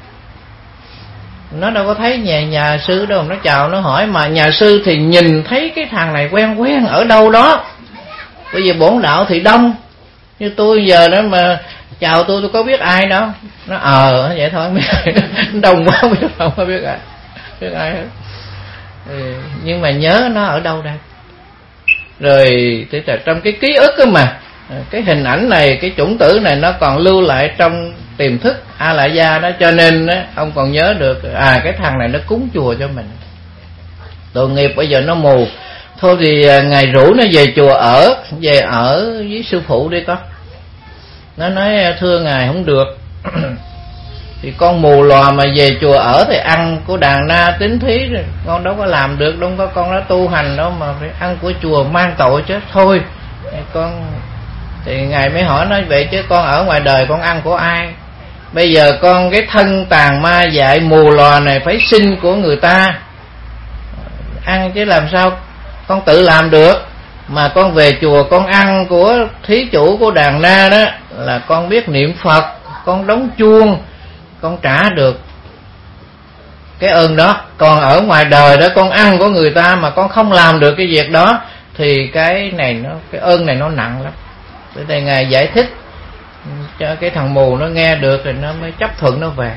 nó đâu có thấy nhà sư đâu, nó chào nó hỏi, mà nhà sư thì nhìn thấy cái thằng này quen ở đâu đó. Bây giờ bổn đạo thì đông, như tôi giờ đó mà chào tôi có biết ai đâu. Nó vậy thôi, đông quá không có biết ai hết. Nhưng mà nhớ nó ở đâu đây. Rồi thì trong cái ký ức đó mà, cái hình ảnh này, cái chủng tử này nó còn lưu lại trong tiềm thức A Lại Gia đó, cho nên đó, ông còn nhớ được cái thằng này nó cúng chùa cho mình. Tội nghiệp bây giờ nó mù. Thôi thì ngài rủ nó về chùa về ở với sư phụ đi con. Nó nói thưa ngài không được. Thì con mù lòa mà về chùa ở thì ăn của đàn na tín thí rồi con đâu có làm được, đâu có con đã tu hành đâu mà phải ăn của chùa mang tội chứ. Thôi con. Thì ngài mới hỏi nói vậy chứ con ở ngoài đời con ăn của ai? Bây giờ con cái thân tàn ma dại mù lòa này phải xin của người ta ăn chứ làm sao con tự làm được. Mà con về chùa con ăn của thí chủ của đàn na đó là con biết niệm Phật, con đóng chuông, con trả được cái ơn đó. Còn ở ngoài đời đó con ăn của người ta mà con không làm được cái việc đó thì cái ơn này nó nặng lắm. Để thầy ngài giải thích cho cái thằng mù nó nghe được rồi nó mới chấp thuận nó về.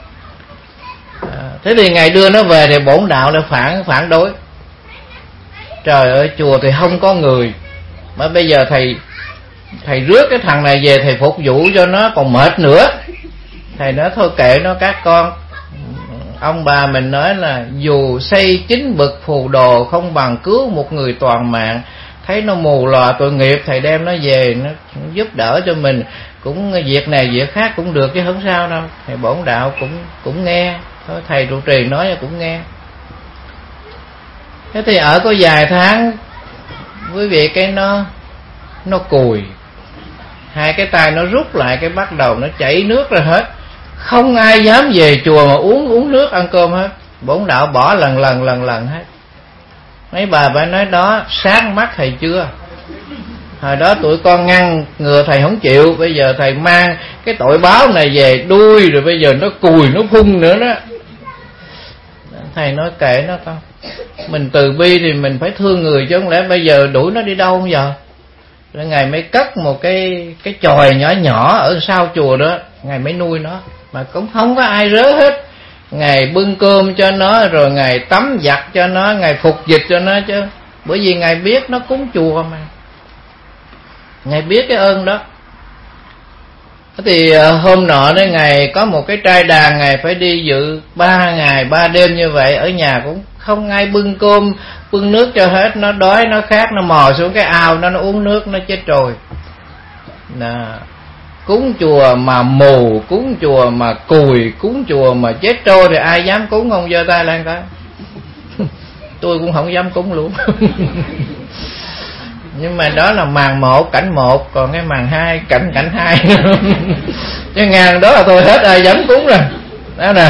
Thế thì ngài đưa nó về thì bổn đạo lại phản đối. Trời ơi, chùa thì không có người, mà bây giờ thầy rước cái thằng này về thầy phục vụ cho nó còn mệt nữa. Thầy nói thôi kệ nó các con. Ông bà mình nói là dù xây 9 bậc phù đồ không bằng cứu một người toàn mạng. Thấy nó mù lòa tội nghiệp, thầy đem nó về nó giúp đỡ cho mình, cũng việc này việc khác cũng được chứ không sao đâu. Thầy bổn đạo cũng nghe. thôi thầy trụ trì nói cũng nghe. Thế thì ở có vài tháng quý vị cái nó cùi, hai cái tay nó rút lại, cái bắt đầu nó chảy nước ra hết, không ai dám về chùa mà uống nước ăn cơm hết. Bổn đạo bỏ lần hết. Mấy bà nói đó sáng mắt thầy chưa? Hồi đó tụi con ngăn ngừa thầy không chịu, bây giờ thầy mang cái tội báo này về đuôi rồi, bây giờ nó cùi nó phun nữa đó. Thầy nói kệ nó con, mình từ bi thì mình phải thương người chứ không lẽ bây giờ đuổi nó đi đâu không giờ. Rồi Ngài mới cất một cái chòi nhỏ ở sau chùa đó, Ngài mới nuôi nó, mà cũng không có ai rớ hết. Ngài bưng cơm cho nó, rồi Ngài tắm giặt cho nó, Ngài phục dịch cho nó chứ. Bởi vì Ngài biết nó cúng chùa mà, Ngài biết cái ơn đó. Thì hôm nọ đấy Ngài có một cái trai đàn, Ngài phải đi dự 3 ngày 3 đêm như vậy. Ở nhà cũng không ai bưng cơm bưng nước cho hết. Nó đói nó khát, nó mò xuống cái ao nó uống nước, nó chết rồi. Cúng chùa mà mù, cúng chùa mà cùi, cúng chùa mà chết trôi thì ai dám cúng không? Giơ tay lên coi. Tôi cũng không dám cúng luôn. Nhưng mà đó là màn 1, cảnh 1, còn cái màn 2, cảnh 2. Chứ ngàn đó là thôi hết ai dám cúng rồi. Đó nè.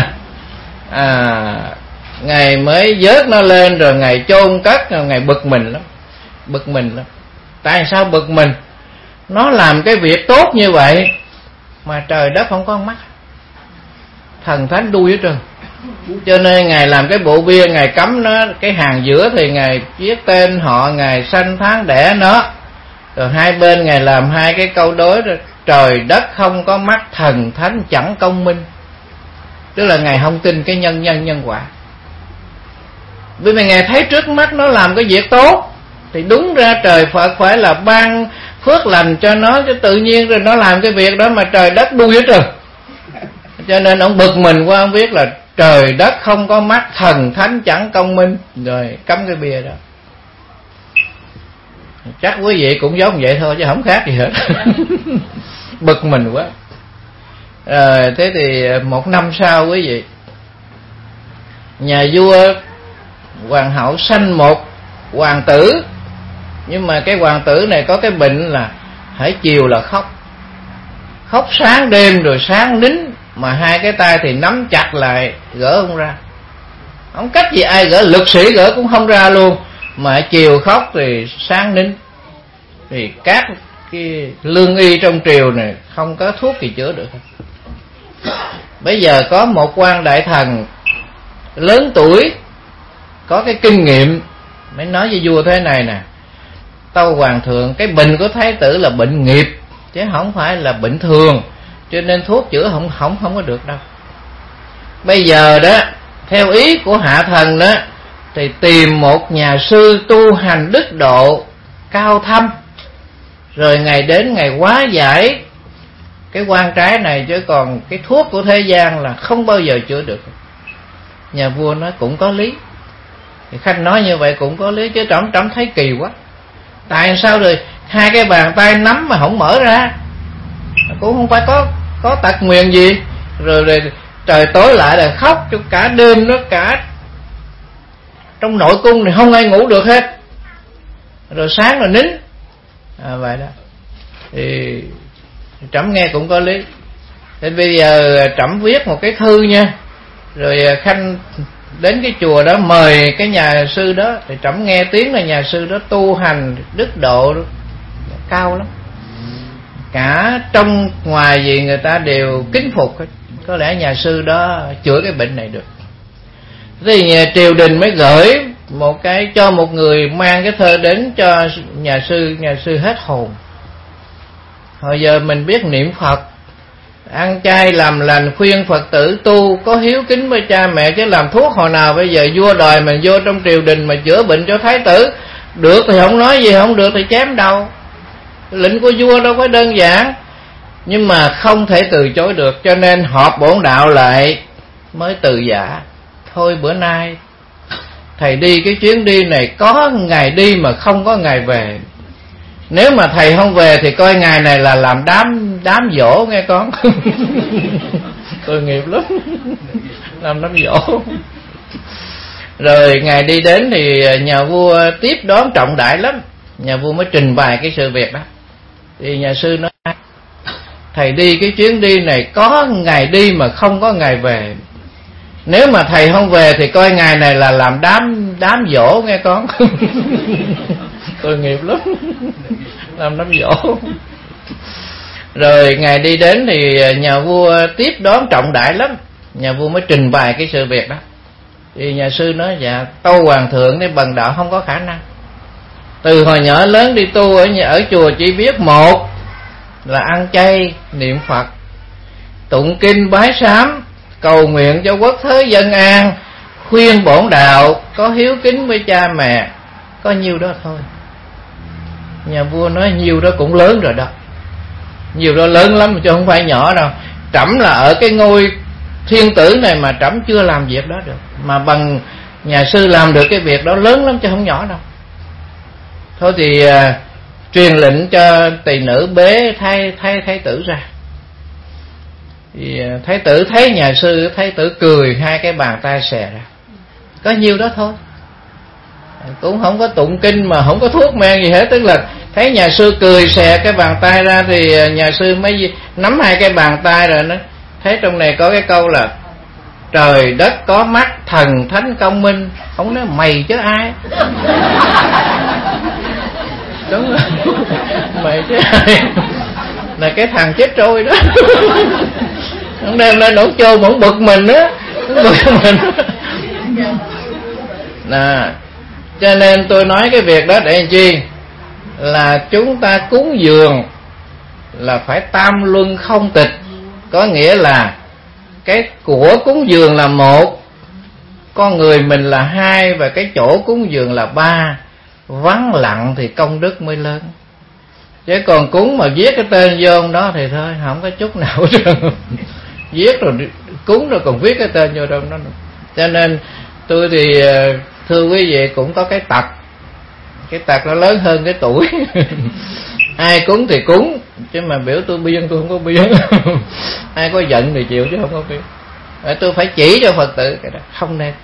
Ngài mới vớt nó lên rồi Ngài chôn cất, rồi Ngài bực mình lắm. Tại sao bực mình? Nó làm cái việc tốt như vậy mà trời đất không có mắt, thần thánh đuôi hết trơn. Cho nên Ngài làm cái bộ bia, Ngài cắm nó cái hàng giữa thì Ngài viết tên họ, Ngài sanh tháng đẻ nó, rồi hai bên Ngài làm hai cái câu đối rồi trời đất không có mắt, thần thánh chẳng công minh. Tức là Ngài không tin cái nhân quả. Vì mà Ngài thấy trước mắt nó làm cái việc tốt thì đúng ra trời Phật phải là ban phước lành cho nó, chứ tự nhiên rồi nó làm cái việc đó mà trời đất đuôi hết rồi. Cho nên ông bực mình quá, ông biết là trời đất không có mắt, thần thánh chẳng công minh, rồi cắm cái bia đó. Chắc quý vị cũng giống vậy thôi chứ không khác gì hết. Bực mình quá. Thế thì 1 năm sau quý vị, nhà vua hoàng hậu sanh một hoàng tử. Nhưng mà cái hoàng tử này có cái bệnh là hễ chiều là khóc sáng đêm, rồi sáng nín, mà hai cái tay thì nắm chặt lại gỡ không ra. Không cách gì ai gỡ, lực sĩ gỡ cũng không ra luôn. Mà chiều khóc thì sáng nín. Thì các cái lương y trong triều này không có thuốc gì chữa được. Bây giờ có một quan đại thần lớn tuổi, có cái kinh nghiệm, mới nói với vua thế này nè: tâu hoàng thượng, cái bệnh của thái tử là bệnh nghiệp chứ không phải là bệnh thường, cho nên thuốc chữa không có được đâu. Bây giờ đó, theo ý của hạ thần đó, thì tìm một nhà sư tu hành đức độ cao thâm, rồi Ngài đến Ngài hóa giải cái quan trái này, chứ còn cái thuốc của thế gian là không bao giờ chữa được. Nhà vua nói cũng có lý. Thì Khanh nói như vậy cũng có lý, chứ trẫm thấy kỳ quá. Tại sao rồi hai cái bàn tay nắm mà không mở ra? Cũng không phải có tật nguyền gì. Rồi trời tối lại là khóc cho cả đêm đó, cả trong nội cung thì không ai ngủ được hết. Rồi sáng là nín. Vậy đó. Thì trẫm nghe cũng có lý. Thế bây giờ trẫm viết một cái thư nha. Rồi Khanh đến cái chùa đó mời cái nhà sư đó. Thì trẫm nghe tiếng là nhà sư đó tu hành đức độ cao lắm, cả trong ngoài gì người ta đều kính phục hết. Có lẽ nhà sư đó chữa cái bệnh này được. Thì triều đình mới gửi một cái cho một người mang cái thơ đến cho nhà sư hết hồn. Hồi giờ mình biết niệm Phật, ăn chay làm lành, khuyên Phật tử tu, có hiếu kính với cha mẹ, chứ làm thuốc hồi nào. Bây giờ vua đòi mình vô trong triều đình mà chữa bệnh cho thái tử, được thì không nói gì, không được thì chém đầu. Lệnh của vua đâu có đơn giản, nhưng mà không thể từ chối được, cho nên họp bổn đạo lại mới từ giả. Thôi bữa nay thầy đi cái chuyến đi này, có ngày đi mà không có ngày về. Nếu mà thầy không về thì coi ngày này là làm đám dỗ nghe con. Tội nghiệp lắm. Làm đám dỗ. Rồi ngày đi đến thì nhà vua tiếp đón trọng đại lắm. Nhà vua mới trình bày cái sự việc đó. Thì nhà sư nói: thầy đi cái chuyến đi này có ngày đi mà không có ngày về. Nếu mà thầy không về thì coi ngày này là làm đám dỗ nghe con. Tội nghiệp lắm. Làm đám dỗ. Rồi ngày đi đến thì nhà vua tiếp đón trọng đại lắm. Nhà vua mới trình bày cái sự việc đó. Thì nhà sư nói: dạ tâu hoàng thượng để bần đạo không có khả năng. Từ hồi nhỏ lớn đi tu ở chùa chỉ biết một là ăn chay, niệm Phật, tụng kinh bái sám, cầu nguyện cho quốc thế dân an, khuyên bổn đạo, có hiếu kính với cha mẹ, có nhiêu đó thôi. Nhà vua nói: nhiêu đó cũng lớn rồi đó, nhiều đó lớn lắm chứ không phải nhỏ đâu. Trẫm là ở cái ngôi thiên tử này mà trẫm chưa làm việc đó được, mà bằng nhà sư làm được cái việc đó lớn lắm chứ không nhỏ đâu. Thôi thì truyền lệnh cho tỳ nữ bế thái tử ra. Thì thái tử thấy nhà sư, thái tử cười, hai cái bàn tay xè ra. Có nhiêu đó thôi, cũng không có tụng kinh mà không có thuốc men gì hết. Tức là thấy nhà sư cười xè cái bàn tay ra thì nhà sư mới nắm hai cái bàn tay rồi nó thấy trong này có cái câu là trời đất có mắt, thần thánh công minh. Ông nói mày chứ ai. Đúng rồi. Mày chứ ai là cái thằng chết trôi đó. Ông đem lên nổ chô mà ông bực mình á. Bực mình nè. Cho nên tôi nói cái việc đó để làm chi? Là chúng ta cúng dường là phải tam luân không tịch. Có nghĩa là cái của cúng dường là một, con người mình là hai, và cái chỗ cúng dường là ba. Vắng lặng thì công đức mới lớn. Chứ còn cúng mà viết cái tên vô đó thì thôi, không có chút nào hết. Viết rồi cúng rồi còn viết cái tên vô trong đó. Cho nên tôi thì thưa quý vị cũng có cái tật. Cái tật nó lớn hơn cái tuổi. Ai cúng thì cúng, chứ mà biểu tôi biên tôi không có biên. Ai có giận thì chịu chứ không có biên. Tôi phải chỉ cho Phật tử cái đó không nên.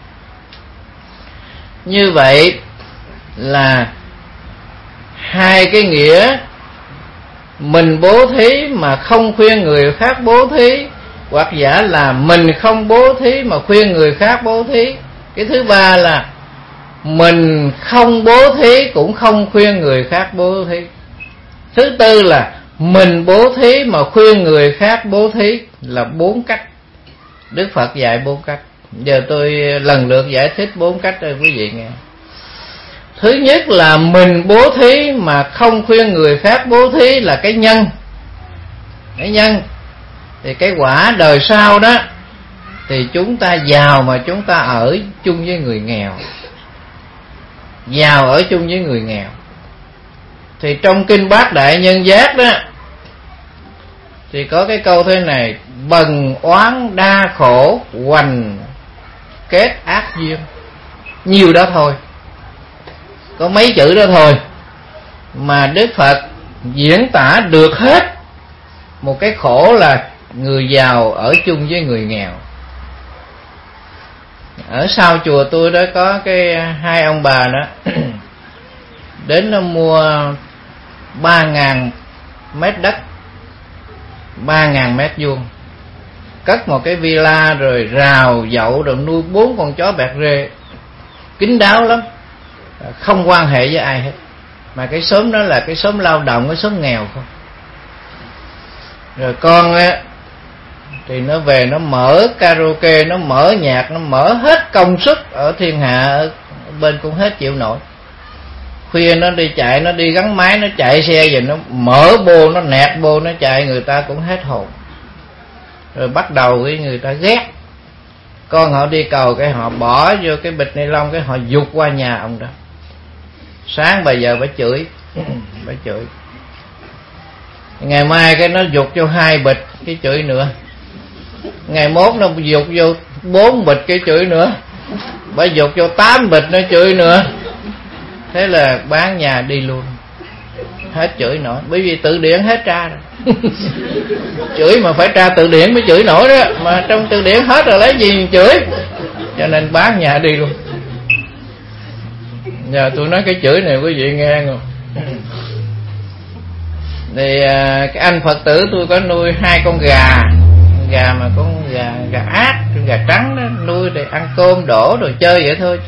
Như vậy là hai cái nghĩa: mình bố thí mà không khuyên người khác bố thí, hoặc giả là mình không bố thí mà khuyên người khác bố thí. Cái thứ ba là mình không bố thí cũng không khuyên người khác bố thí. Thứ tư là mình bố thí mà khuyên người khác bố thí. Là 4 cách. Đức Phật dạy 4 cách. Giờ tôi lần lượt giải thích 4 cách cho quý vị nghe. Thứ nhất là mình bố thí mà không khuyên người khác bố thí là cái nhân. Cái nhân thì cái quả đời sau đó thì chúng ta giàu mà chúng ta ở chung với người nghèo. Giàu ở chung với người nghèo. Thì trong kinh Bát Đại Nhân Giác đó thì có cái câu thế này: bần oán đa khổ hoành kết ác duyên. Nhiều đó thôi, có mấy chữ đó thôi mà Đức Phật diễn tả được hết một cái khổ là người giàu ở chung với người nghèo. Ở sau chùa tôi đó có cái hai ông bà đó đến nó mua 3.000 mét đất, 3.000 mét vuông, cất một cái villa rồi rào dậu rồi nuôi 4 con chó bẹt rê, kín đáo lắm, không quan hệ với ai hết. Mà cái xóm đó là cái xóm lao động, cái xóm nghèo không. Rồi con á thì nó về nó mở karaoke, nó mở nhạc, nó mở hết công suất ở thiên hạ, ở bên cũng hết chịu nổi. Khuya nó đi chạy, nó đi gắn máy, nó chạy xe rồi nó mở bô, nó nẹt bô, nó chạy, người ta cũng hết hồn. Rồi bắt đầu cái người ta ghét. Con họ đi cầu cái họ bỏ vô cái bịch ni lông, cái họ giục qua nhà ông đó. Sáng bà giờ bà chửi, bà chửi. Ngày mai cái nó giục vô 2 bịch, cái chửi nữa. Ngày mốt nó giục vô 4 bịch, cái chửi nữa. Bà giục vô 8 bịch, nó chửi nữa. Thế là bán nhà đi luôn. hết chửi nổi, bởi vì từ điển hết tra rồi. Chửi mà phải tra từ điển mới chửi nổi đó, mà trong từ điển hết rồi lấy gì chửi, cho nên bán nhà đi luôn. Giờ tôi nói cái chửi này quý vị nghe không? Thì cái anh Phật tử tôi có nuôi 2 con gà mà con gà ác, con gà trắng đó, nuôi để ăn cơm đổ rồi chơi vậy thôi. Chứ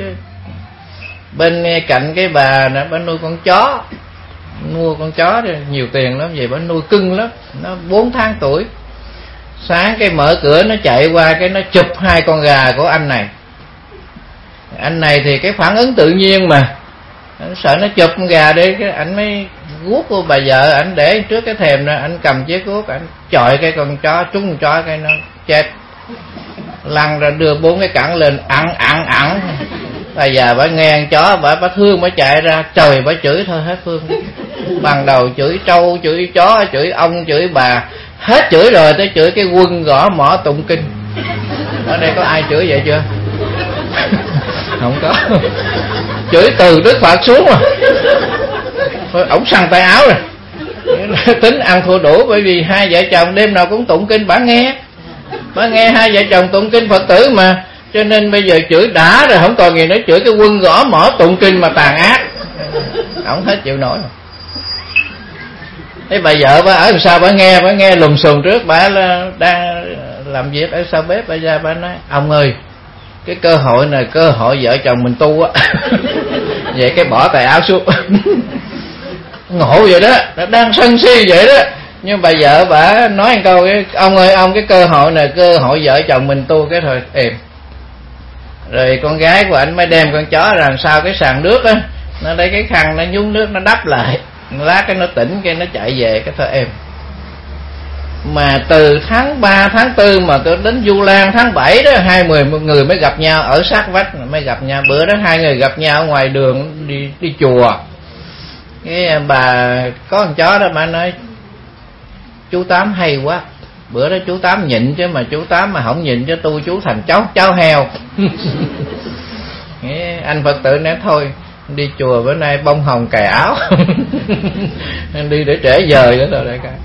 bên cạnh cái bà nè, bà nuôi con chó, mua con chó thì nhiều tiền lắm, vậy bà nuôi cưng lắm, nó 4 tháng tuổi. Sáng cái mở cửa nó chạy qua cái nó chụp 2 con gà của anh này. Anh này thì cái phản ứng tự nhiên mà, anh sợ nó chụp con gà đi, cái anh mới guốc của bà vợ, anh để trước cái thềm đó, anh cầm chiếc guốc, anh chọi cái con chó, trúng con chó cái nó chết, lăn ra đưa 4 cái cẳng lên ẵn. Bà già bà nghe con chó, bà thương, bà chạy ra, trời, bà chửi thôi hết phương. Ban đầu chửi trâu, chửi chó, chửi ông, chửi bà, hết chửi rồi tới chửi cái quân gõ mõ tụng kinh. Ở đây có ai chửi vậy chưa? Không có. Chửi từ Đức Phật xuống mà. Thôi ổng săn tay áo rồi. Tính ăn thua đủ, bởi vì 2 vợ chồng đêm nào cũng tụng kinh, bà nghe 2 vợ chồng tụng kinh Phật tử mà, cho nên bây giờ chửi đã rồi, không còn gì nữa, chửi cái quân gõ mõ tụng kinh mà tàn ác. Ổng hết chịu nổi rồi. Thế bà vợ bà ở sao bà nghe lùm xùm trước, bà là đang làm việc ở sau bếp, bà ra bà nói: ông ơi, cái cơ hội này cơ hội vợ chồng mình tu á. Vậy cái bỏ tài áo xuống. Ngộ vậy đó, nó đang sân si vậy đó, nhưng bà vợ bà nói một câu: ông ơi ông, cái cơ hội này cơ hội vợ chồng mình tu, cái thôi êm. Rồi con gái của anh mới đem con chó ra sau cái sàn nước á, nó lấy cái khăn nó nhúng nước nó đắp lại, lát cái nó tỉnh, cái nó chạy về, cái thôi êm. Mà từ tháng 3, tháng 4 mà tôi đến Vu Lan tháng 7 đó, 20 người mới gặp nhau ở sát vách mới gặp nhau. Bữa đó 2 người gặp nhau ở ngoài đường đi chùa. Cái bà có con chó đó, bà nói: chú Tám hay quá. Bữa đó chú Tám nhịn chứ, mà chú Tám mà không nhịn cho tôi, chú thành cháu heo. Anh Phật tử nói: thôi đi chùa bữa nay bông hồng cài áo. Đi để trễ giờ nữa rồi đại ca.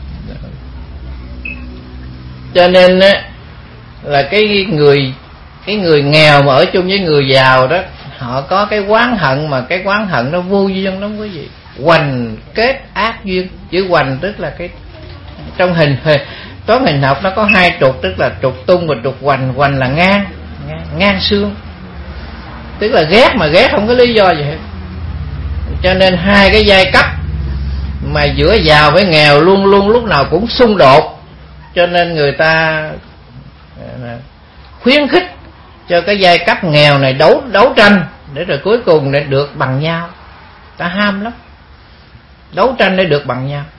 Cho nên á, là cái người nghèo mà ở chung với người giàu đó, họ có cái oán hận, mà cái oán hận nó vô duyên lắm quý vị. Hoành kết ác duyên. Chữ hoành tức là cái trong toán hình học nó có 2 trục, tức là trục tung và trục hoành. Hoành là ngang xương, tức là ghét mà ghét không có lý do gì hết. Cho nên 2 cái giai cấp mà giữa giàu với nghèo luôn luôn lúc nào cũng xung đột. Cho nên người ta khuyến khích cho cái giai cấp nghèo này đấu tranh, để rồi cuối cùng để được bằng nhau. Ta ham lắm, đấu tranh để được bằng nhau.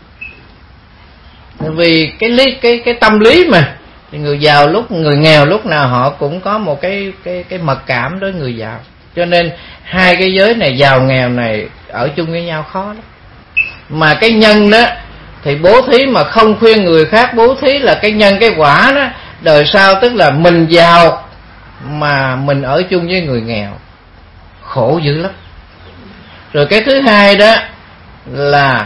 Vì cái tâm lý mà, thì người giàu người nghèo lúc nào họ cũng có một cái mặc cảm đối người giàu. Cho nên 2 cái giới này, giàu nghèo này, ở chung với nhau khó lắm. Mà cái nhân đó thì bố thí mà không khuyên người khác bố thí là cái nhân cái quả đó. Đời sau tức là mình giàu mà mình ở chung với người nghèo, khổ dữ lắm. Rồi cái thứ hai đó là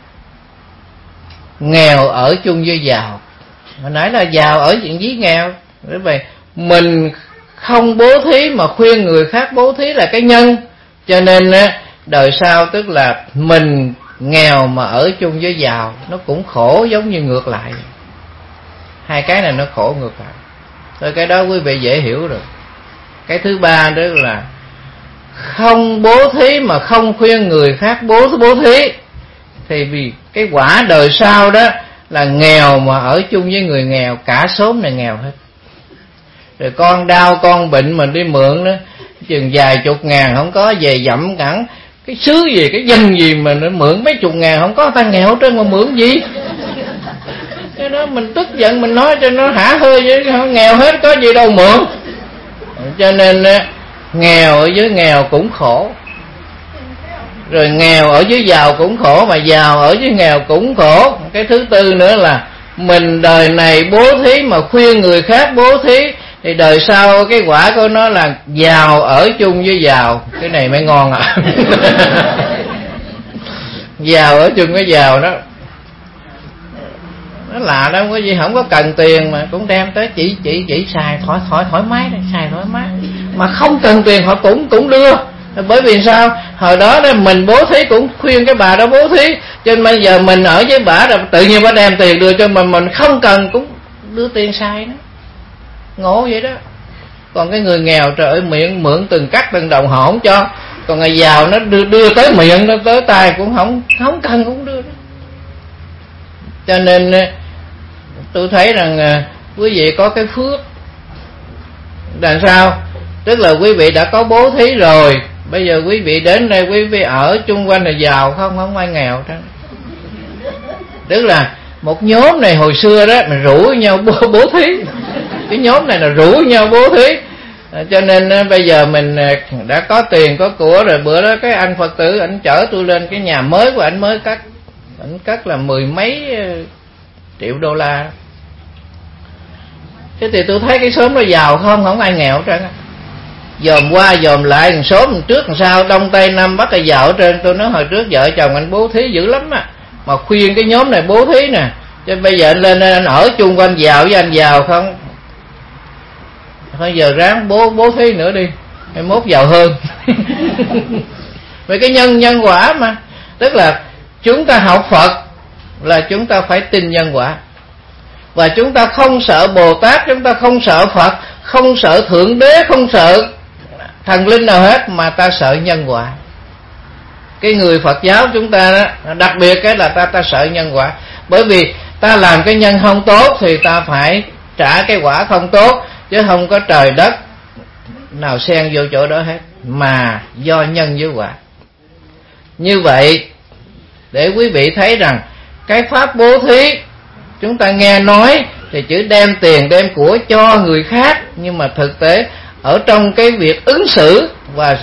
nghèo ở chung với giàu. Hồi nãy là giàu ở chuyện với nghèo. Bởi vậy mình không bố thí mà khuyên người khác bố thí là cái nhân. Cho nên đời sau tức là mình nghèo mà ở chung với giàu, nó cũng khổ giống như ngược lại. 2 cái này nó khổ ngược lại. Rồi cái đó quý vị dễ hiểu rồi. Cái thứ ba đó là không bố thí mà không khuyên người khác bố thí, thì vì cái quả đời sau đó là nghèo mà ở chung với người nghèo, cả xóm này nghèo hết. Rồi con đau con bệnh mà đi mượn đó, chừng vài chục ngàn không có, về dậm cẳng cái xứ gì cái dân gì mà nó mượn mấy chục ngàn không có, ta nghèo hết trơn mà mượn gì. Cái đó mình tức giận mình nói cho nó hả hơi chứ, nghèo hết có gì đâu mượn. Cho nên nghèo ở dưới nghèo cũng khổ, rồi nghèo ở dưới giàu cũng khổ, mà giàu ở dưới nghèo cũng khổ. Cái thứ tư nữa là mình đời này bố thí mà khuyên người khác bố thí, thì đời sau cái quả của nó là giàu ở chung với giàu. Cái này mới ngon ạ. Giàu ở chung cái giàu đó, nó lạ đâu có gì, không có cần tiền mà cũng đem tới chỉ xài thoải mái đây, xài thoải mái mà không cần tiền họ cũng đưa. Bởi vì sao? Hồi đó mình bố thí cũng khuyên cái bà đó bố thí, cho nên bây giờ mình ở với bà rồi tự nhiên bà đem tiền đưa cho mình không cần cũng đưa tiền xài đó. Ngộ vậy đó. Còn cái người nghèo trời ơi, miệng mượn từng cắt từng đồng họ không cho, còn người giàu nó đưa tới miệng, nó tới tay cũng không cần cũng đưa đó. Cho nên tôi thấy rằng quý vị có cái phước là sao? Tức là quý vị đã có bố thí rồi, bây giờ quý vị đến đây quý vị ở chung quanh là giàu không ai nghèo đó. Tức là một nhóm này hồi xưa đó mà rủ nhau bố thí, cái nhóm này là rủ nhau bố thí. Cho nên bây giờ mình đã có tiền có của rồi. Bữa đó cái anh Phật tử ảnh chở tôi lên cái nhà mới của ảnh mới cắt, ảnh cắt là 10 mấy triệu đô la. Thế thì tôi thấy cái xóm đó giàu không ai nghèo hết trơn. Dòm qua dòm lại, thằng xóm trước thằng sau, đông tây nam bắc là giàu hết trơn. Tôi nói hồi trước vợ chồng anh bố thí dữ lắm á, mà khuyên cái nhóm này bố thí nè, cho bây giờ anh lên anh ở chung quanh giàu với anh giàu không. Thôi giờ ráng bố thí nữa đi, mai mốt giàu hơn. Vì cái nhân quả mà, tức là chúng ta học Phật là chúng ta phải tin nhân quả. Và chúng ta không sợ Bồ Tát, chúng ta không sợ Phật, không sợ Thượng Đế, không sợ thần linh nào hết, mà ta sợ nhân quả. Cái người Phật giáo chúng ta đó, đặc biệt cái là ta sợ nhân quả. Bởi vì ta làm cái nhân không tốt thì ta phải trả cái quả không tốt, chứ không có trời đất nào xen vô chỗ đó hết, mà do nhân với quả. Như vậy để quý vị thấy rằng cái pháp bố thí chúng ta nghe nói thì chỉ đem tiền đem của cho người khác, nhưng mà thực tế ở trong cái việc ứng xử và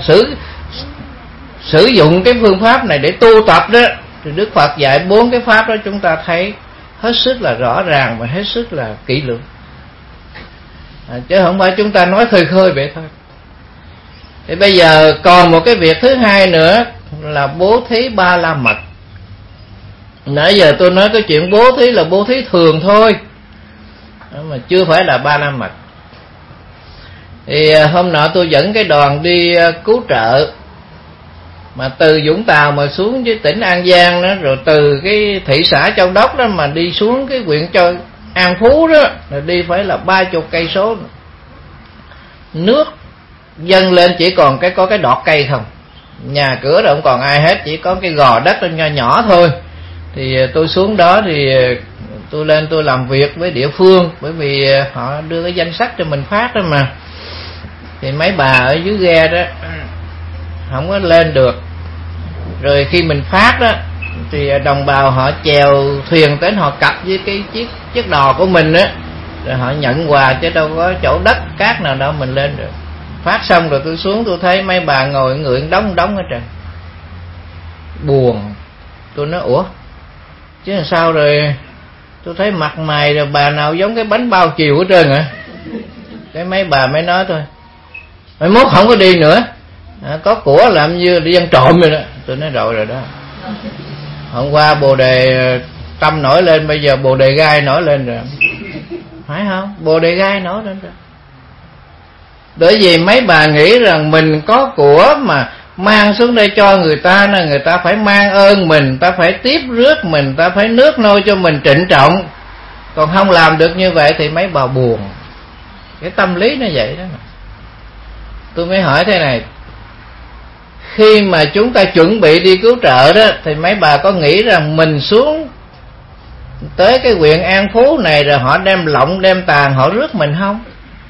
sử dụng cái phương pháp này để tu tập đó, thì Đức Phật dạy 4 cái pháp đó chúng ta thấy hết sức là rõ ràng và hết sức là kỹ lưỡng, chứ không phải chúng ta nói khơi vậy thôi. Thì bây giờ còn một cái việc thứ hai nữa là bố thí ba la mật. Nãy giờ tôi nói cái chuyện bố thí là bố thí thường thôi, mà chưa phải là ba la mật. Thì hôm nọ tôi dẫn cái đoàn đi cứu trợ, mà từ Vũng Tàu mà xuống với tỉnh An Giang đó, rồi từ cái thị xã Châu Đốc đó mà đi xuống cái huyện cho An Phú đó, rồi đi phải là 30 cây số. Nước dâng lên chỉ còn có cái đọt cây không, nhà cửa đâu không còn ai hết, chỉ có cái gò đất nho nhỏ thôi. Thì tôi xuống đó thì tôi lên tôi làm việc với địa phương, bởi vì họ đưa cái danh sách cho mình phát đó mà. Thì mấy bà ở dưới ghe đó không có lên được, rồi khi mình phát đó thì đồng bào họ chèo thuyền tới, họ cặp với cái chiếc đò của mình á, rồi họ nhận quà, chứ đâu có chỗ đất cát nào đâu mình lên được. Phát xong rồi tôi xuống tôi thấy mấy bà ngồi ngượng đóng hết trơn, buồn. Tôi nói ủa chứ làm sao, rồi tôi thấy mặt mày rồi bà nào giống cái bánh bao chiều hết trơn hả. Cái mấy bà mới nói thôi mai mốt không có đi nữa, có của làm như đi ăn trộm vậy đó. Tôi nói rồi đó. Hôm qua Bồ Đề Tâm nổi lên, bây giờ Bồ Đề Gai nổi lên rồi, phải không? Bồ Đề Gai nổi lên rồi. Bởi vì mấy bà nghĩ rằng mình có của mà mang xuống đây cho người ta, nên người ta phải mang ơn mình, ta phải tiếp rước mình, ta phải nước nôi cho mình trịnh trọng. Còn không làm được như vậy thì mấy bà buồn. Cái tâm lý nó vậy đó. Tôi mới hỏi thế này, khi mà chúng ta chuẩn bị đi cứu trợ đó, thì mấy bà có nghĩ rằng mình xuống tới cái huyện An Phú này rồi họ đem lọng đem tàn họ rước mình không?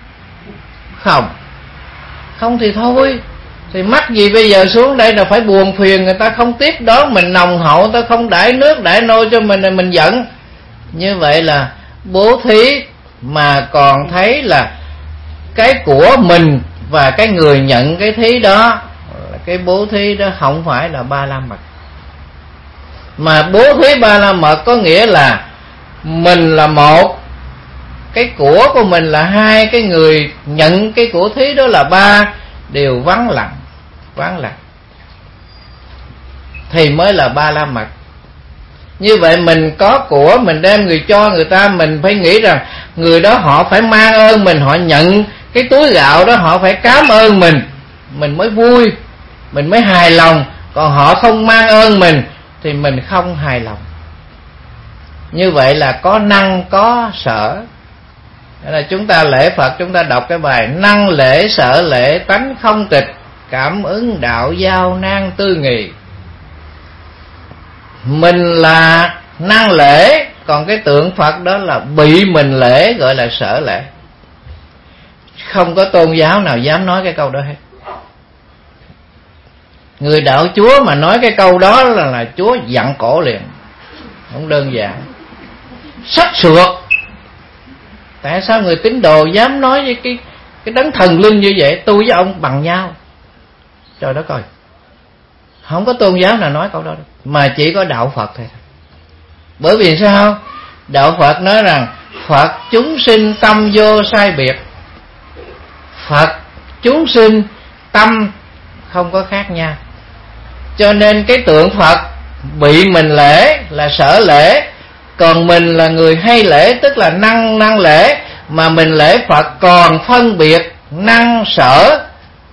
Không thì thôi. Thì mắc gì bây giờ xuống đây là phải buồn phiền người ta không tiếp đón mình nồng hậu, người ta không đãi nước đãi nôi cho mình giận. Như vậy là bố thí mà còn thấy là cái của mình và cái người nhận cái thí đó, cái bố thí đó không phải là ba la mật. Mà bố thí ba la mật có nghĩa là mình là một, cái của mình là hai, cái người nhận cái của thí đó là ba, đều vắng lặng thì mới là ba la mật. Như vậy mình có của, mình đem người cho người ta, mình phải nghĩ rằng người đó họ phải mang ơn mình, họ nhận cái túi gạo đó họ phải cảm ơn mình mới vui, mình mới hài lòng. Còn họ không mang ơn mình thì mình không hài lòng. Như vậy là có năng có sở. Đó là chúng ta lễ Phật, chúng ta đọc cái bài năng lễ sở lễ tánh không tịch, cảm ứng đạo giao nan tư nghì. Mình là năng lễ, còn cái tượng Phật đó là bị mình lễ, gọi là sở lễ. Không có tôn giáo nào dám nói cái câu đó hết. Người đạo Chúa mà nói cái câu đó là Chúa giận cổ liền. Không đơn giản, sắc sược. Tại sao người tín đồ dám nói với cái đấng thần linh như vậy, tôi với ông bằng nhau? Trời đất ơi, không có tôn giáo nào nói câu đó đâu, mà chỉ có đạo Phật thôi. Bởi vì sao? Đạo Phật nói rằng Phật chúng sinh tâm vô sai biệt. Phật chúng sinh tâm không có khác nhau. Cho nên cái tượng Phật bị mình lễ là sở lễ, còn mình là người hay lễ, tức là năng lễ. Mà mình lễ Phật còn phân biệt năng sở,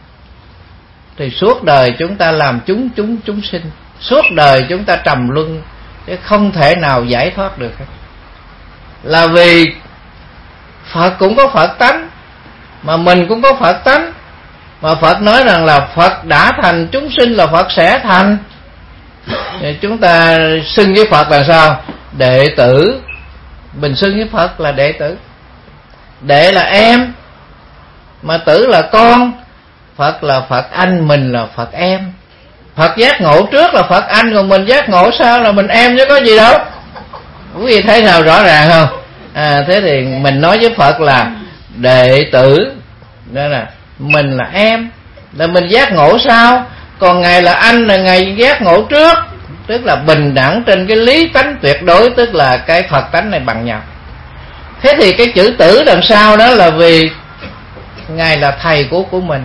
thì suốt đời chúng ta làm chúng sinh, suốt đời chúng ta trầm luân, chứ không thể nào giải thoát được hết. Là vì Phật cũng có Phật tánh, mà mình cũng có Phật tánh. Mà Phật nói rằng là Phật đã thành chúng sinh là Phật sẽ thành. Chúng ta xưng với Phật là sao? Đệ tử. Mình xưng với Phật là đệ tử. Đệ là em, mà tử là con. Phật là Phật anh, mình là Phật em. Phật giác ngộ trước là Phật anh, còn mình giác ngộ sau là mình em, chứ có gì đâu. Quý vị thấy nào rõ ràng không? Thế thì mình nói với Phật là đệ tử, đó là mình là em, là mình giác ngộ sau. Còn Ngài là anh, là Ngài giác ngộ trước. Tức là bình đẳng trên cái lý tánh tuyệt đối, tức là cái Phật tánh này bằng nhau. Thế thì cái chữ tử đằng sau đó là vì Ngài là thầy của mình.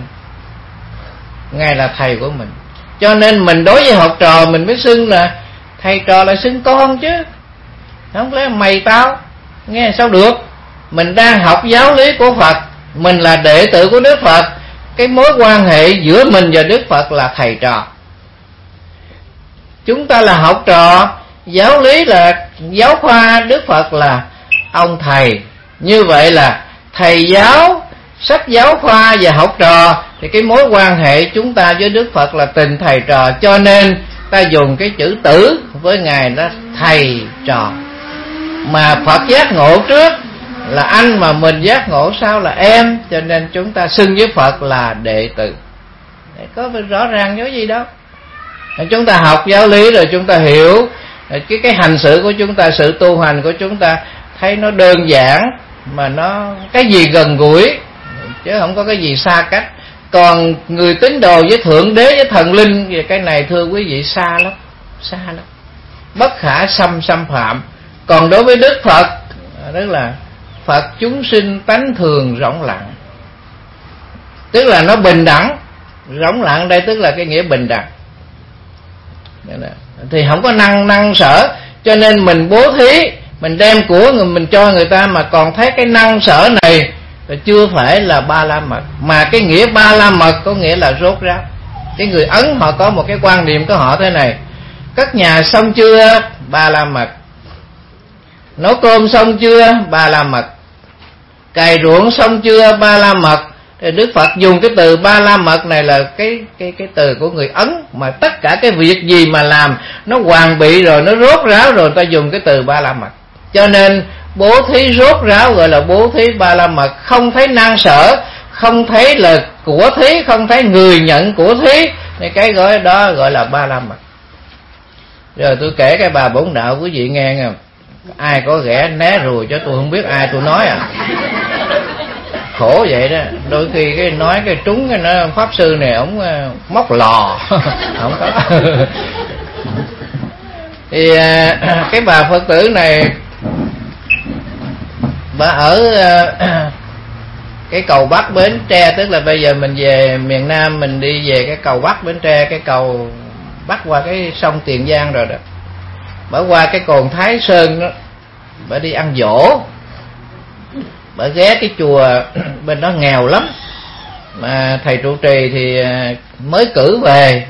Ngài là thầy của mình. Cho nên mình đối với học trò mình mới xưng là thầy trò, là xưng con chứ. Không lẽ mày tao, nghe sao được. Mình đang học giáo lý của Phật, mình là đệ tử của Đức Phật. Cái mối quan hệ giữa mình và Đức Phật là thầy trò. Chúng ta là học trò, giáo lý là giáo khoa, Đức Phật là ông thầy. Như vậy là thầy giáo, sách giáo khoa và học trò, thì cái mối quan hệ chúng ta với Đức Phật là tình thầy trò. Cho nên ta dùng cái chữ tử với Ngài đó, thầy trò. Mà Phật giác ngộ trước là anh, mà mình giác ngộ sau là em. Cho nên chúng ta xưng với Phật là đệ tử. Có rõ ràng có gì đâu. Chúng ta học giáo lý rồi chúng ta hiểu cái hành xử của chúng ta, sự tu hành của chúng ta, thấy nó đơn giản, mà nó cái gì gần gũi, chứ không có cái gì xa cách. Còn người tín đồ với Thượng Đế, với thần linh, về cái này thưa quý vị xa lắm, xa lắm, bất khả xâm phạm. Còn đối với Đức Phật, đó là Phật chúng sinh tánh thường rỗng lặng, tức là nó bình đẳng. Rỗng lặng đây tức là cái nghĩa bình đẳng. Thì không có năng sở. Cho nên mình bố thí, mình đem của người mình cho người ta, mà còn thấy cái năng sở này thì chưa phải là ba la mật. Mà cái nghĩa ba la mật có nghĩa là rốt ráo. Cái người Ấn họ có một cái quan niệm của họ thế này: cất nhà xong chưa? Ba la mật. Nấu cơm xong chưa? Ba la mật. Cày ruộng xong chưa? Ba la mật. Thì Đức Phật dùng cái từ ba la mật này là cái từ của người Ấn, mà tất cả cái việc gì mà làm nó hoàn bị rồi, nó rốt ráo rồi, ta dùng cái từ ba la mật. Cho nên bố thí rốt ráo gọi là bố thí ba la mật. Không thấy năng sở, không thấy là của thí, không thấy người nhận của thí, thì cái gọi đó gọi là ba la mật. Rồi tôi kể cái bà bổn đạo quý vị nghe không? Ai có ghẻ né rùi cho tôi, không biết ai tôi nói à. Khổ vậy đó. Đôi khi cái nói cái trúng cái nó pháp sư này ổng móc lò. Không có. Thì cái bà Phật tử này, bà ở cái cầu Bắc Bến Tre, tức là bây giờ mình về miền Nam mình đi về cái cầu Bắc Bến Tre, cái cầu bắc qua cái sông Tiền Giang rồi đó. bả qua cái cồn Thái Sơn đó, bả đi ăn giỗ, bả ghé cái chùa bên đó nghèo lắm, mà thầy trụ trì thì mới cử về.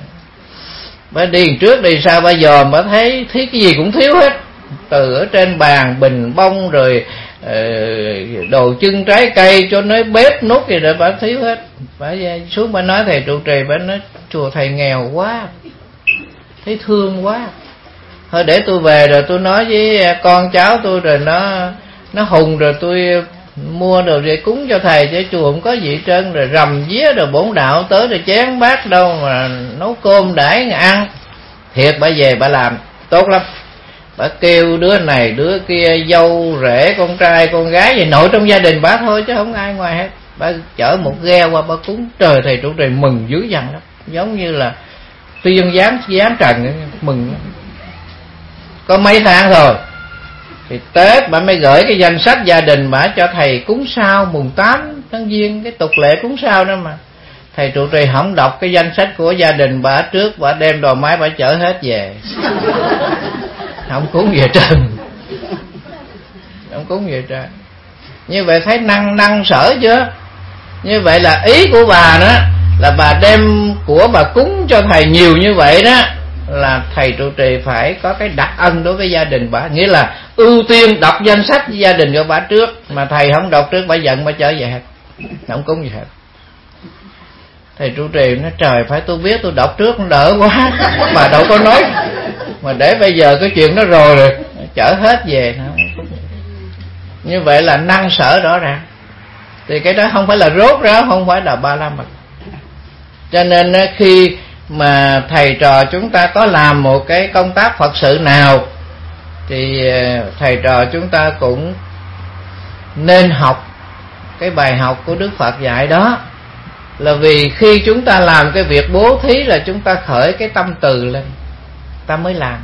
Bả đi trước đi sau bả dòm, bả thấy cái gì cũng thiếu hết, từ ở trên bàn bình bông rồi đồ trưng trái cây cho tới bếp nút gì đó bả thiếu hết. Bả xuống bả nói thầy trụ trì, bả nói chùa thầy nghèo quá, thấy thương quá, thôi để tôi về rồi tôi nói với con cháu tôi, rồi nó hùng rồi tôi mua đồ để cúng cho thầy, chứ chùa không có gì hết trơn, rồi rầm vía rồi bổn đạo tới rồi chén bát đâu mà nấu cơm đãi ăn. Thiệt bà về bà làm tốt lắm, bà kêu đứa này đứa kia, dâu rể con trai con gái vậy, nội trong gia đình bà thôi chứ không ai ngoài hết. Bà chở một ghe qua bà cúng, trời thầy trụ trì mừng dữ dằn lắm, giống như là tiên giáng trần, mừng. Có mấy tháng rồi thì Tết bà mới gửi cái danh sách gia đình bà cho thầy cúng sao mùng 8 tháng Giêng, cái tục lệ cúng sao đó mà. Thầy trụ trì không đọc cái danh sách của gia đình bà trước, bà đem đồ máy bà chở hết về. Không cúng về trơn, không cúng về trơn. Như vậy thấy năng sở chưa? Như vậy là ý của bà đó là bà đem của bà cúng cho thầy nhiều như vậy đó, là thầy trụ trì phải có cái đặc ân đối với gia đình bà, nghĩa là ưu tiên đọc danh sách gia đình của bà trước, mà thầy không đọc trước bà giận bà trở về hết, không cúng gì hết. Thầy trụ trì nói trời, phải tôi biết tôi đọc trước nó đỡ quá, mà đâu có nói, mà để bây giờ cái chuyện đó rồi chở hết về. Như vậy là năng sở rõ ràng, thì cái đó không phải là rốt ráo, không phải là ba la mật. Cho nên khi mà thầy trò chúng ta có làm một cái công tác Phật sự nào thì thầy trò chúng ta cũng nên học cái bài học của Đức Phật dạy đó. Là vì khi chúng ta làm cái việc bố thí là chúng ta khởi cái tâm từ lên, ta mới làm.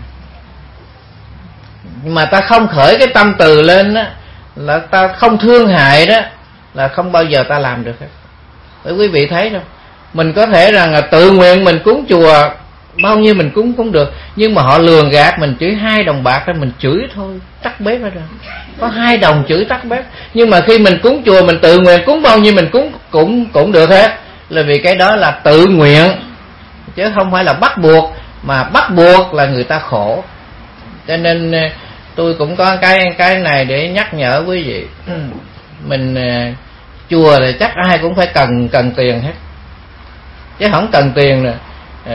Nhưng mà ta không khởi cái tâm từ lên đó, là ta không thương hại đó, là không bao giờ ta làm được hết. Bởi quý vị thấy đâu, mình có thể rằng là tự nguyện mình cúng chùa bao nhiêu mình cúng cũng được, nhưng mà họ lường gạt mình, chửi 2 đồng bạc ra mình chửi thôi, tắt bếp ra rồi. Có 2 đồng chửi tắt bếp. Nhưng mà khi mình cúng chùa mình tự nguyện cúng bao nhiêu mình cúng cũng được hết, là vì cái đó là tự nguyện chứ không phải là bắt buộc, mà bắt buộc là người ta khổ. Cho nên tôi cũng có cái này để nhắc nhở quý vị. Mình chùa thì chắc ai cũng phải cần tiền hết, chứ không cần tiền nè.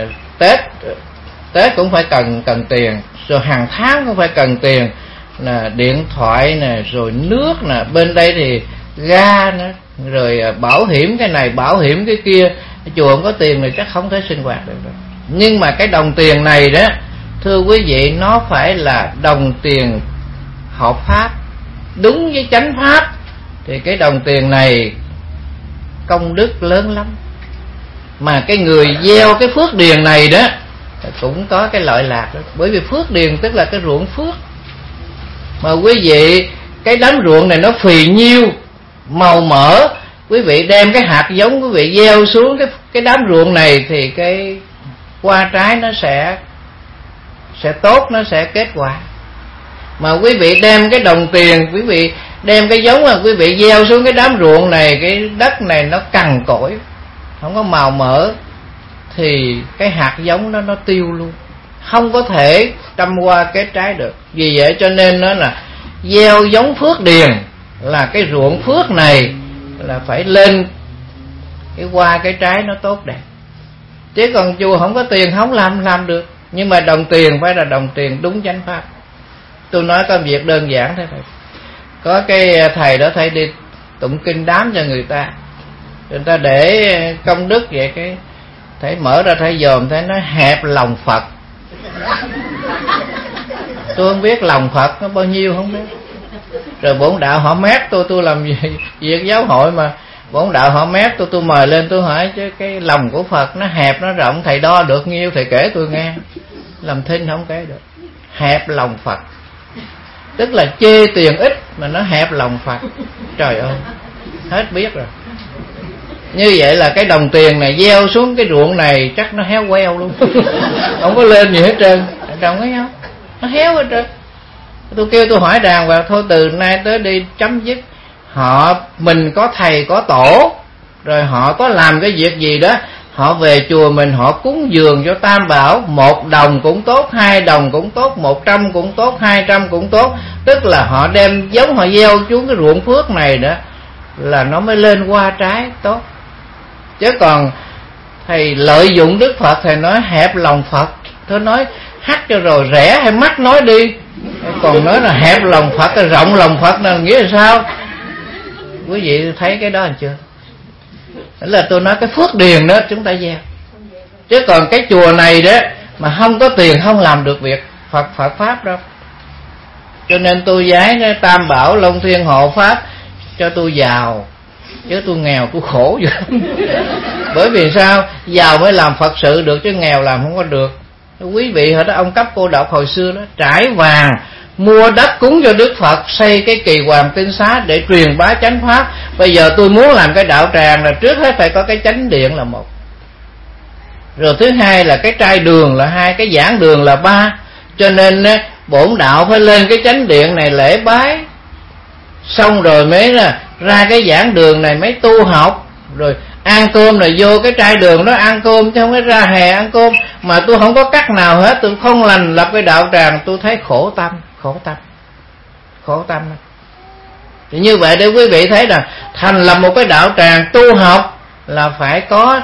Tết cũng phải cần tiền, rồi hàng tháng cũng phải cần tiền nè, điện thoại nè, rồi nước nè, bên đây thì ga nữa, rồi bảo hiểm cái này bảo hiểm cái kia. Chùa không có tiền thì chắc không thể sinh hoạt được rồi. Nhưng mà cái đồng tiền này đó, thưa quý vị, nó phải là đồng tiền hợp pháp, đúng với chánh pháp, thì cái đồng tiền này công đức lớn lắm. Mà cái người gieo cái phước điền này đó cũng có cái lợi lạc đó. Bởi vì phước điền tức là cái ruộng phước. Mà quý vị, cái đám ruộng này nó phì nhiêu, màu mỡ, quý vị đem cái hạt giống quý vị gieo xuống cái đám ruộng này thì cái hoa trái nó sẽ tốt, nó sẽ kết quả. Mà quý vị đem cái đồng tiền, quý vị đem cái giống mà quý vị gieo xuống cái đám ruộng này, cái đất này nó cằn cỗi, không có màu mỡ, thì cái hạt giống đó nó tiêu luôn, không có thể trăm hoa kết trái được. Vì vậy cho nên nó là gieo giống phước điền, là cái ruộng phước này là phải lên cái hoa cái trái nó tốt đẹp. Chứ còn chùa không có tiền không làm được. Nhưng mà đồng tiền phải là đồng tiền đúng chánh pháp. Tôi nói có việc đơn giản thế thôi. Có cái thầy đó thầy đi tụng kinh đám cho người ta để công đức vậy, cái thầy mở ra thầy dòm, thầy nói hẹp lòng Phật. Tôi không biết lòng Phật nó bao nhiêu không biết. Rồi bổn đạo họ mét tôi làm việc giáo hội mà bổn đạo họ mét tôi mời lên tôi hỏi chứ cái lòng của Phật nó hẹp nó rộng, thầy đo được nhiêu thầy kể tôi nghe. Làm thinh không kể được. Hẹp lòng Phật tức là chê tiền ít mà nó hẹp lòng Phật. Trời ơi, hết biết rồi. Như vậy là cái đồng tiền này gieo xuống cái ruộng này chắc nó héo queo luôn. Không có lên gì hết trơn, đồng thấy không? nó héo hết trơn. Tôi kêu tôi hỏi đàng hoàng, thôi từ nay tới đi chấm dứt. Mình có thầy có tổ, rồi họ có làm cái việc gì đó, họ về chùa mình họ cúng dường cho Tam Bảo, 1 đồng cũng tốt, 2 đồng cũng tốt, 100 cũng tốt, 200 cũng tốt. Tức là họ đem giống họ gieo xuống cái ruộng phước này đó, là nó mới lên hoa trái tốt. Chứ còn thầy lợi dụng Đức Phật, thầy nói hẹp lòng Phật. Tôi nói hắt cho rồi rẻ hay mắc nói đi. Còn nói là hẹp lòng Phật, rộng lòng Phật là nghĩa là sao? Quý vị thấy cái đó hay chưa? Đó là tôi nói cái phước điền đó chúng ta gieo. Chứ còn cái chùa này đó mà không có tiền không làm được việc Phật Pháp đâu. Cho nên tôi giái Tam Bảo Long Thiên Hộ Pháp cho tôi giàu, chứ tôi nghèo tôi khổ vậy. Bởi vì sao? Giàu mới làm Phật sự được, chứ nghèo làm không có được. Quý vị hồi đó ông Cấp Cô Độc hồi xưa đó trải vàng mua đất cúng cho Đức Phật, xây cái Kỳ Hoàng Tinh Xá để truyền bá chánh pháp. Bây giờ tôi muốn làm cái đạo tràng là trước hết phải có cái chánh điện là 1, rồi thứ hai là cái trai đường là 2, cái giảng đường là 3. Cho nên bổn đạo phải lên cái chánh điện này lễ bái, xong rồi mới ra cái giảng đường này mới tu học, rồi ăn cơm là vô cái trai đường đó ăn cơm, chứ không phải ra hè ăn cơm. Mà tôi không có cách nào hết, tôi không lành lập cái đạo tràng, tôi thấy khổ tâm. Thì như vậy để quý vị thấy là thành lập một cái đạo tràng tu học là phải có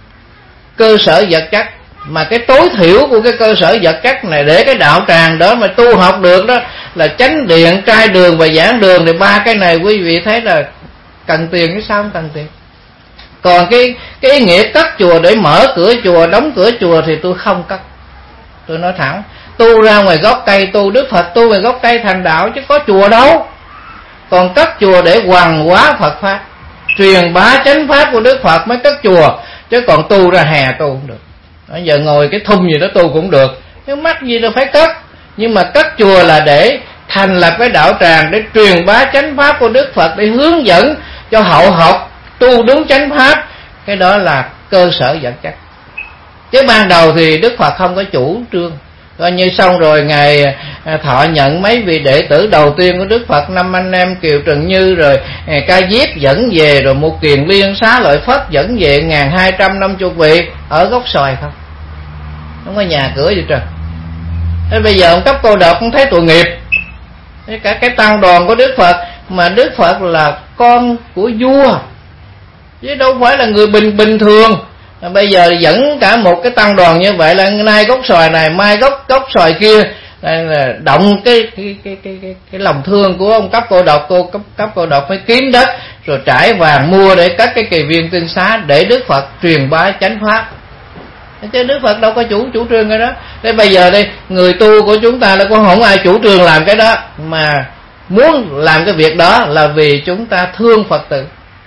cơ sở vật chất. Mà cái tối thiểu của cái cơ sở vật chất này để cái đạo tràng đó mà tu học được đó là chánh điện, trai đường và giảng đường. Thì 3 cái này quý vị thấy là cần tiền chứ sao không cần tiền. Còn cái ý nghĩa cất chùa để mở cửa chùa, đóng cửa chùa thì tôi không cất. Tôi nói thẳng, tu ra ngoài gốc cây tu, Đức Phật tu ngoài gốc cây thành đạo chứ có chùa đâu. Còn cất chùa để hoàng hóa Phật Pháp, truyền bá chánh pháp của Đức Phật mới cất chùa. Chứ còn tu ra hè tu không được. Bây giờ ngồi cái thùng gì đó tu cũng được, nhưng mắc gì đâu phải cất. Nhưng mà cất chùa là để thành lập cái đạo tràng để truyền bá chánh pháp của Đức Phật, để hướng dẫn cho hậu học tu đúng chánh pháp. Cái đó là cơ sở vật chất. Chứ ban đầu thì Đức Phật không có chủ trương. Coi như xong rồi Ngài thọ nhận mấy vị đệ tử đầu tiên của Đức Phật, 5 anh em Kiều Trần Như, rồi Ca Diếp dẫn về, rồi một Kiền Liên Xá Lợi Phất dẫn về 1250 vị ở gốc xoài không, không có nhà cửa gì trời. Thế bây giờ ông Cấp Cô Độc cũng thấy tội nghiệp. Cả cái tăng đoàn của Đức Phật, mà Đức Phật là con của vua chứ đâu phải là người bình thường. Bây giờ dẫn cả một cái tăng đoàn như vậy là nay gốc xoài này, mai gốc xoài kia, là động cái lòng thương của ông Cấp Cô Độc. Cấp Cô Độc mới kiếm đất rồi trải vàng mua để cất cái Kỳ Viên Tinh Xá để Đức Phật truyền bá chánh pháp. Chứ Đức Phật đâu có chủ trương cái đó. Thế bây giờ đây người tu của chúng ta là cũng không ai chủ trương làm cái đó, mà muốn làm cái việc đó là vì chúng ta thương Phật tử.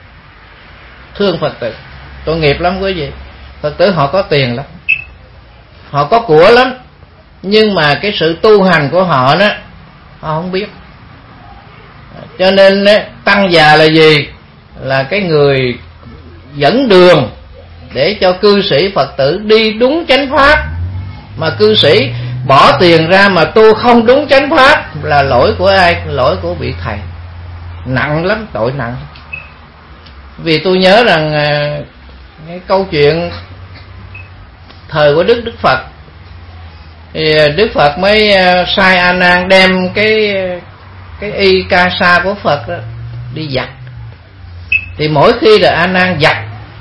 Thương Phật tử tội nghiệp lắm quý vị. Phật tử họ có tiền lắm, họ có của lắm, nhưng mà cái sự tu hành của họ đó họ không biết. Cho nên tăng già là gì? Là cái người dẫn đường để cho cư sĩ Phật tử đi đúng chánh pháp. Mà cư sĩ bỏ tiền ra mà tu không đúng chánh pháp là lỗi của ai? Lỗi của vị thầy. Nặng lắm, tội nặng. Vì tôi nhớ rằng cái câu chuyện thời của Đức Phật, thì Đức Phật mới sai A Nan đem cái y ca sa của Phật đó đi giặt. Thì mỗi khi là A Nan giặt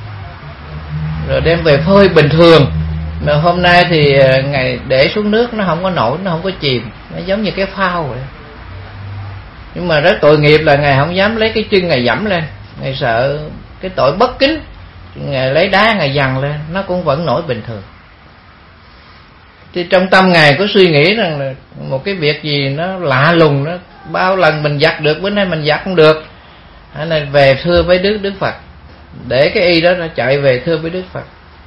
rồi đem về phơi bình thường, mà hôm nay thì ngày để xuống nước nó không có nổi, nó không có chìm, nó giống như cái phao vậy. Nhưng mà rất tội nghiệp là Ngài không dám lấy cái chân Ngài dẫm lên, Ngài sợ cái tội bất kính. Ngài lấy đá Ngài dằn lên, nó cũng vẫn nổi bình thường. Thì trong tâm Ngài có suy nghĩ rằng là một cái việc gì nó lạ lùng đó, bao lần mình giặt được, bữa nay mình giặt không được, hay là về thưa với Đức Phật, để cái y đó nó chạy về thưa với Đức Phật.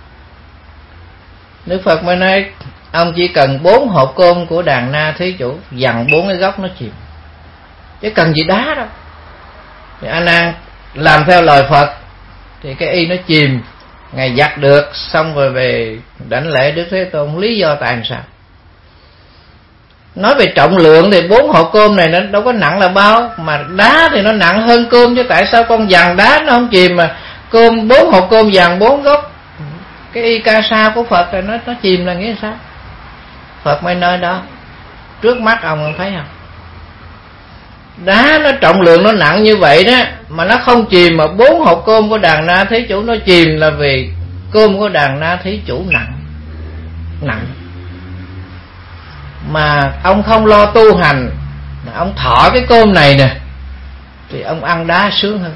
Đức Phật mới nói ông chỉ cần 4 hộp cơm của đàn na thí chủ, dằn 4 cái góc nó chìm, chứ cần gì đá đâu. Thì A Nan làm theo lời Phật thì cái y nó chìm, Ngài giặt được, xong rồi về đảnh lễ Đức Thế Tôn. Lý do tại sao? Nói về trọng lượng thì 4 hộp cơm này nó đâu có nặng là bao, mà đá thì nó nặng hơn cơm chứ. Tại sao con dằn đá nó không chìm mà cơm 4 hộp cơm dằn 4 gốc cái y ca sa của Phật rồi nó chìm là nghĩa sao? Phật mới nói đó, trước mắt ông thấy không? Đá nó trọng lượng nó nặng như vậy đó mà nó không chìm, mà 4 hộp cơm của Đàn Na Thí Chủ nó chìm là vì cơm của Đàn Na Thí Chủ nặng. Mà ông không lo tu hành, mà ông thọ cái cơm này nè thì ông ăn đá sướng hơn.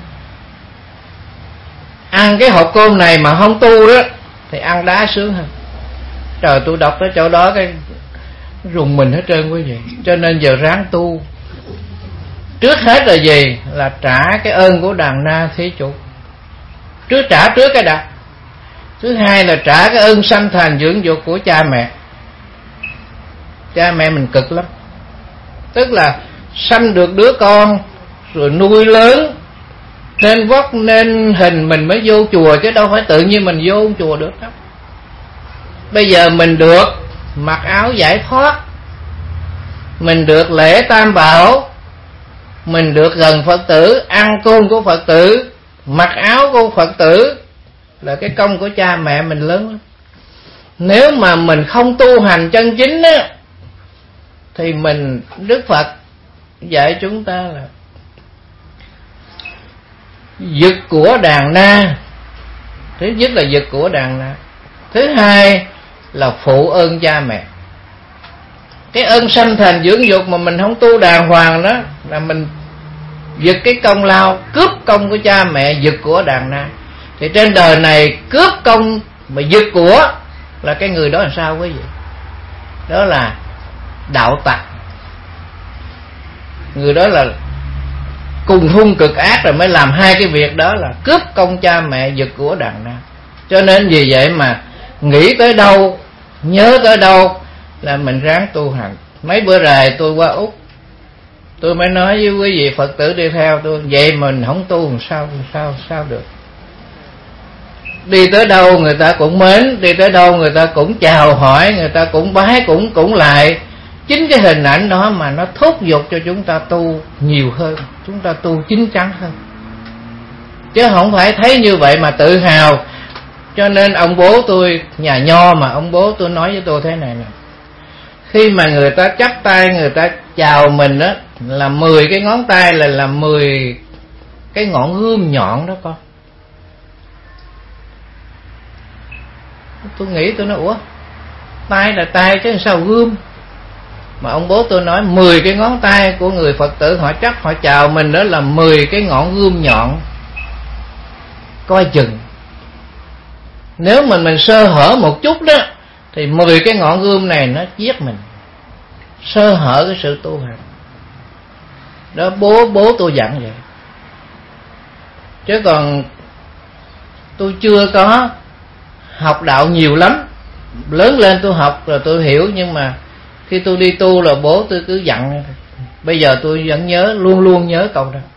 Ăn cái hộp cơm này mà không tu đó thì ăn đá sướng hơn. Trời, tôi đọc tới chỗ đó cái rùng mình hết trơn quý vị. Cho nên giờ ráng tu. Trước hết là gì? Là trả cái ơn của Đàn Na Thí Chủ. Trả trước cái đã. Thứ hai là trả cái ơn sanh thành dưỡng dục của cha mẹ. Cha mẹ mình cực lắm. Tức là sanh được đứa con rồi nuôi lớn nên vóc nên hình mình mới vô chùa, chứ đâu phải tự nhiên mình vô chùa được đâu. Bây giờ mình được mặc áo giải thoát, mình được lễ Tam Bảo, mình được gần Phật tử, ăn cơm của Phật tử, mặc áo của Phật tử, là cái công của cha mẹ mình lớn lắm. Nếu mà mình không tu hành chân chính á thì mình, Đức Phật dạy chúng ta là giật của Đàn Na. Thứ nhất là giật của Đàn Na. Thứ hai là phụ ơn cha mẹ. Cái ơn sanh thành dưỡng dục mà mình không tu đàng hoàng đó là mình giật cái công lao, cướp công của cha mẹ, giật của Đàn Na. Thì trên đời này cướp công mà giật của là cái người đó làm sao quý vị? Đó là đạo tặc. Người đó là cùng hung cực ác rồi mới làm hai cái việc đó là cướp công cha mẹ, giật của Đàn Na. Cho nên vì vậy mà nghĩ tới đâu, nhớ tới đâu là mình ráng tu hành. Mấy bữa rày tôi qua Úc, tôi mới nói với quý vị Phật tử đi theo tôi, vậy mình không tu sao được. Đi tới đâu người ta cũng mến, đi tới đâu người ta cũng chào hỏi, người ta cũng bái, cũng lại. Chính cái hình ảnh đó mà nó thúc giục cho chúng ta tu nhiều hơn, chúng ta tu chín chắn hơn. Chứ không phải thấy như vậy mà tự hào. Cho nên ông bố tôi, nhà nho mà ông bố tôi nói với tôi thế này nè: khi mà người ta chắp tay, người ta chào mình á, là 10 cái ngón tay là 10 cái ngọn gươm nhọn đó con. Tôi nghĩ, tôi nói ủa, tay là tay chứ sao gươm? Mà ông bố tôi nói 10 cái ngón tay của người Phật tử họ chắp, họ chào mình đó là 10 cái ngọn gươm nhọn. Coi chừng, nếu mà mình sơ hở một chút đó thì 10 cái ngọn gươm này nó giết mình, sơ hở cái sự tu hành. Đó, bố tôi dặn vậy. Chứ còn tôi chưa có học đạo nhiều lắm. Lớn lên tôi học rồi tôi hiểu, nhưng mà khi tôi đi tu là bố tôi cứ dặn. Bây giờ tôi vẫn nhớ, luôn nhớ câu đó: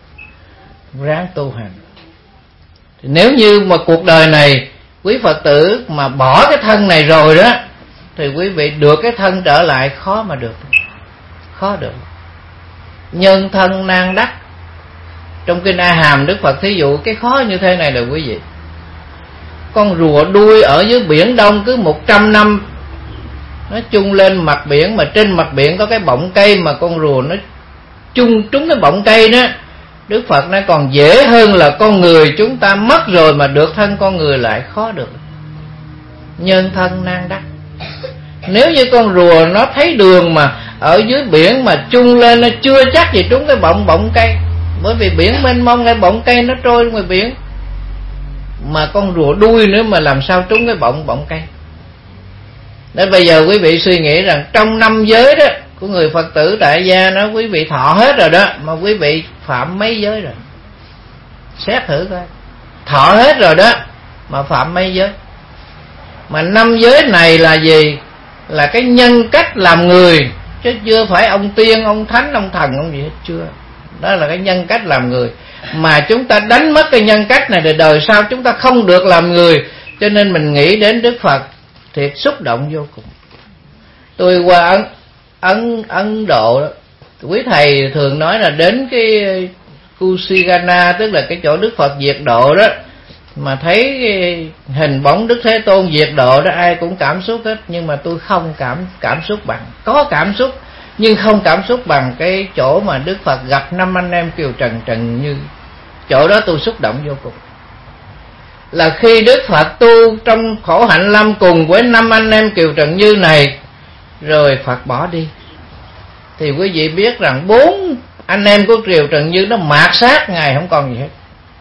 ráng tu hành. Thì nếu như mà cuộc đời này quý Phật tử mà bỏ cái thân này rồi đó thì quý vị được cái thân trở lại khó mà được. Khó được. Nhân thân nan đắc. Trong kinh A Hàm Đức Phật thí dụ cái khó như thế này là quý vị: con rùa đuôi ở dưới biển Đông cứ 100 năm nó chung lên mặt biển, mà trên mặt biển có cái bọng cây mà con rùa nó chung trúng cái bọng cây đó. Đức Phật nói còn dễ hơn là con người chúng ta mất rồi mà được thân con người lại khó được. Nhân thân nan đắc. Nếu như con rùa nó thấy đường mà ở dưới biển mà chung lên, nó chưa chắc gì trúng cái bọng cây, bởi vì biển mênh mông, cái bọng cây nó trôi ngoài biển. Mà con rùa đuôi nữa mà làm sao trúng cái bọng cây. Nên bây giờ quý vị suy nghĩ rằng trong 5 giới đó của người Phật tử tại gia nó quý vị thọ hết rồi đó, mà quý vị phạm mấy giới rồi? Xét thử coi. Thọ hết rồi đó mà phạm mấy giới? Mà 5 giới này là gì? Là cái nhân cách làm người, chứ chưa phải ông tiên, ông thánh, ông thần, ông gì hết, chưa. Đó là cái nhân cách làm người. Mà chúng ta đánh mất cái nhân cách này thì đời sau chúng ta không được làm người. Cho nên mình nghĩ đến Đức Phật thiệt xúc động vô cùng. Tôi qua Ấn Độ đó, quý thầy thường nói là đến cái Kusigana, tức là cái chỗ Đức Phật diệt độ đó, mà thấy cái hình bóng Đức Thế Tôn diệt độ đó, ai cũng cảm xúc hết. Nhưng mà tôi không cảm xúc bằng, có cảm xúc nhưng không cảm xúc bằng cái chỗ mà Đức Phật gặp 5 anh em Kiều Trần Như. Chỗ đó tôi xúc động vô cùng. Là khi Đức Phật tu trong khổ hạnh lâm cùng với 5 anh em Kiều Trần Như này, rồi Phật bỏ đi, thì quý vị biết rằng 4 anh em của Kiều Trần Như nó mạt sát Ngài không còn gì hết.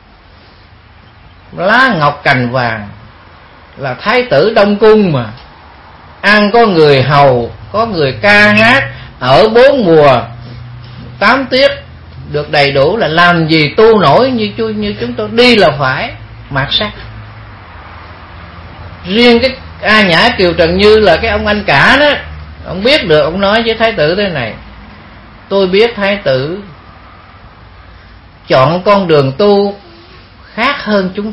Lá ngọc cành vàng, là thái tử Đông Cung mà, ăn có người hầu, có người ca hát, ở 4 mùa 8 tiết được đầy đủ, là làm gì tu nổi như chúng tôi. Đi là phải mạt sát. Riêng cái A Nhã Kiều Trần Như là cái ông anh cả đó, ông biết được, ông nói với thái tử thế này: tôi biết thái tử chọn con đường tu khác hơn chúng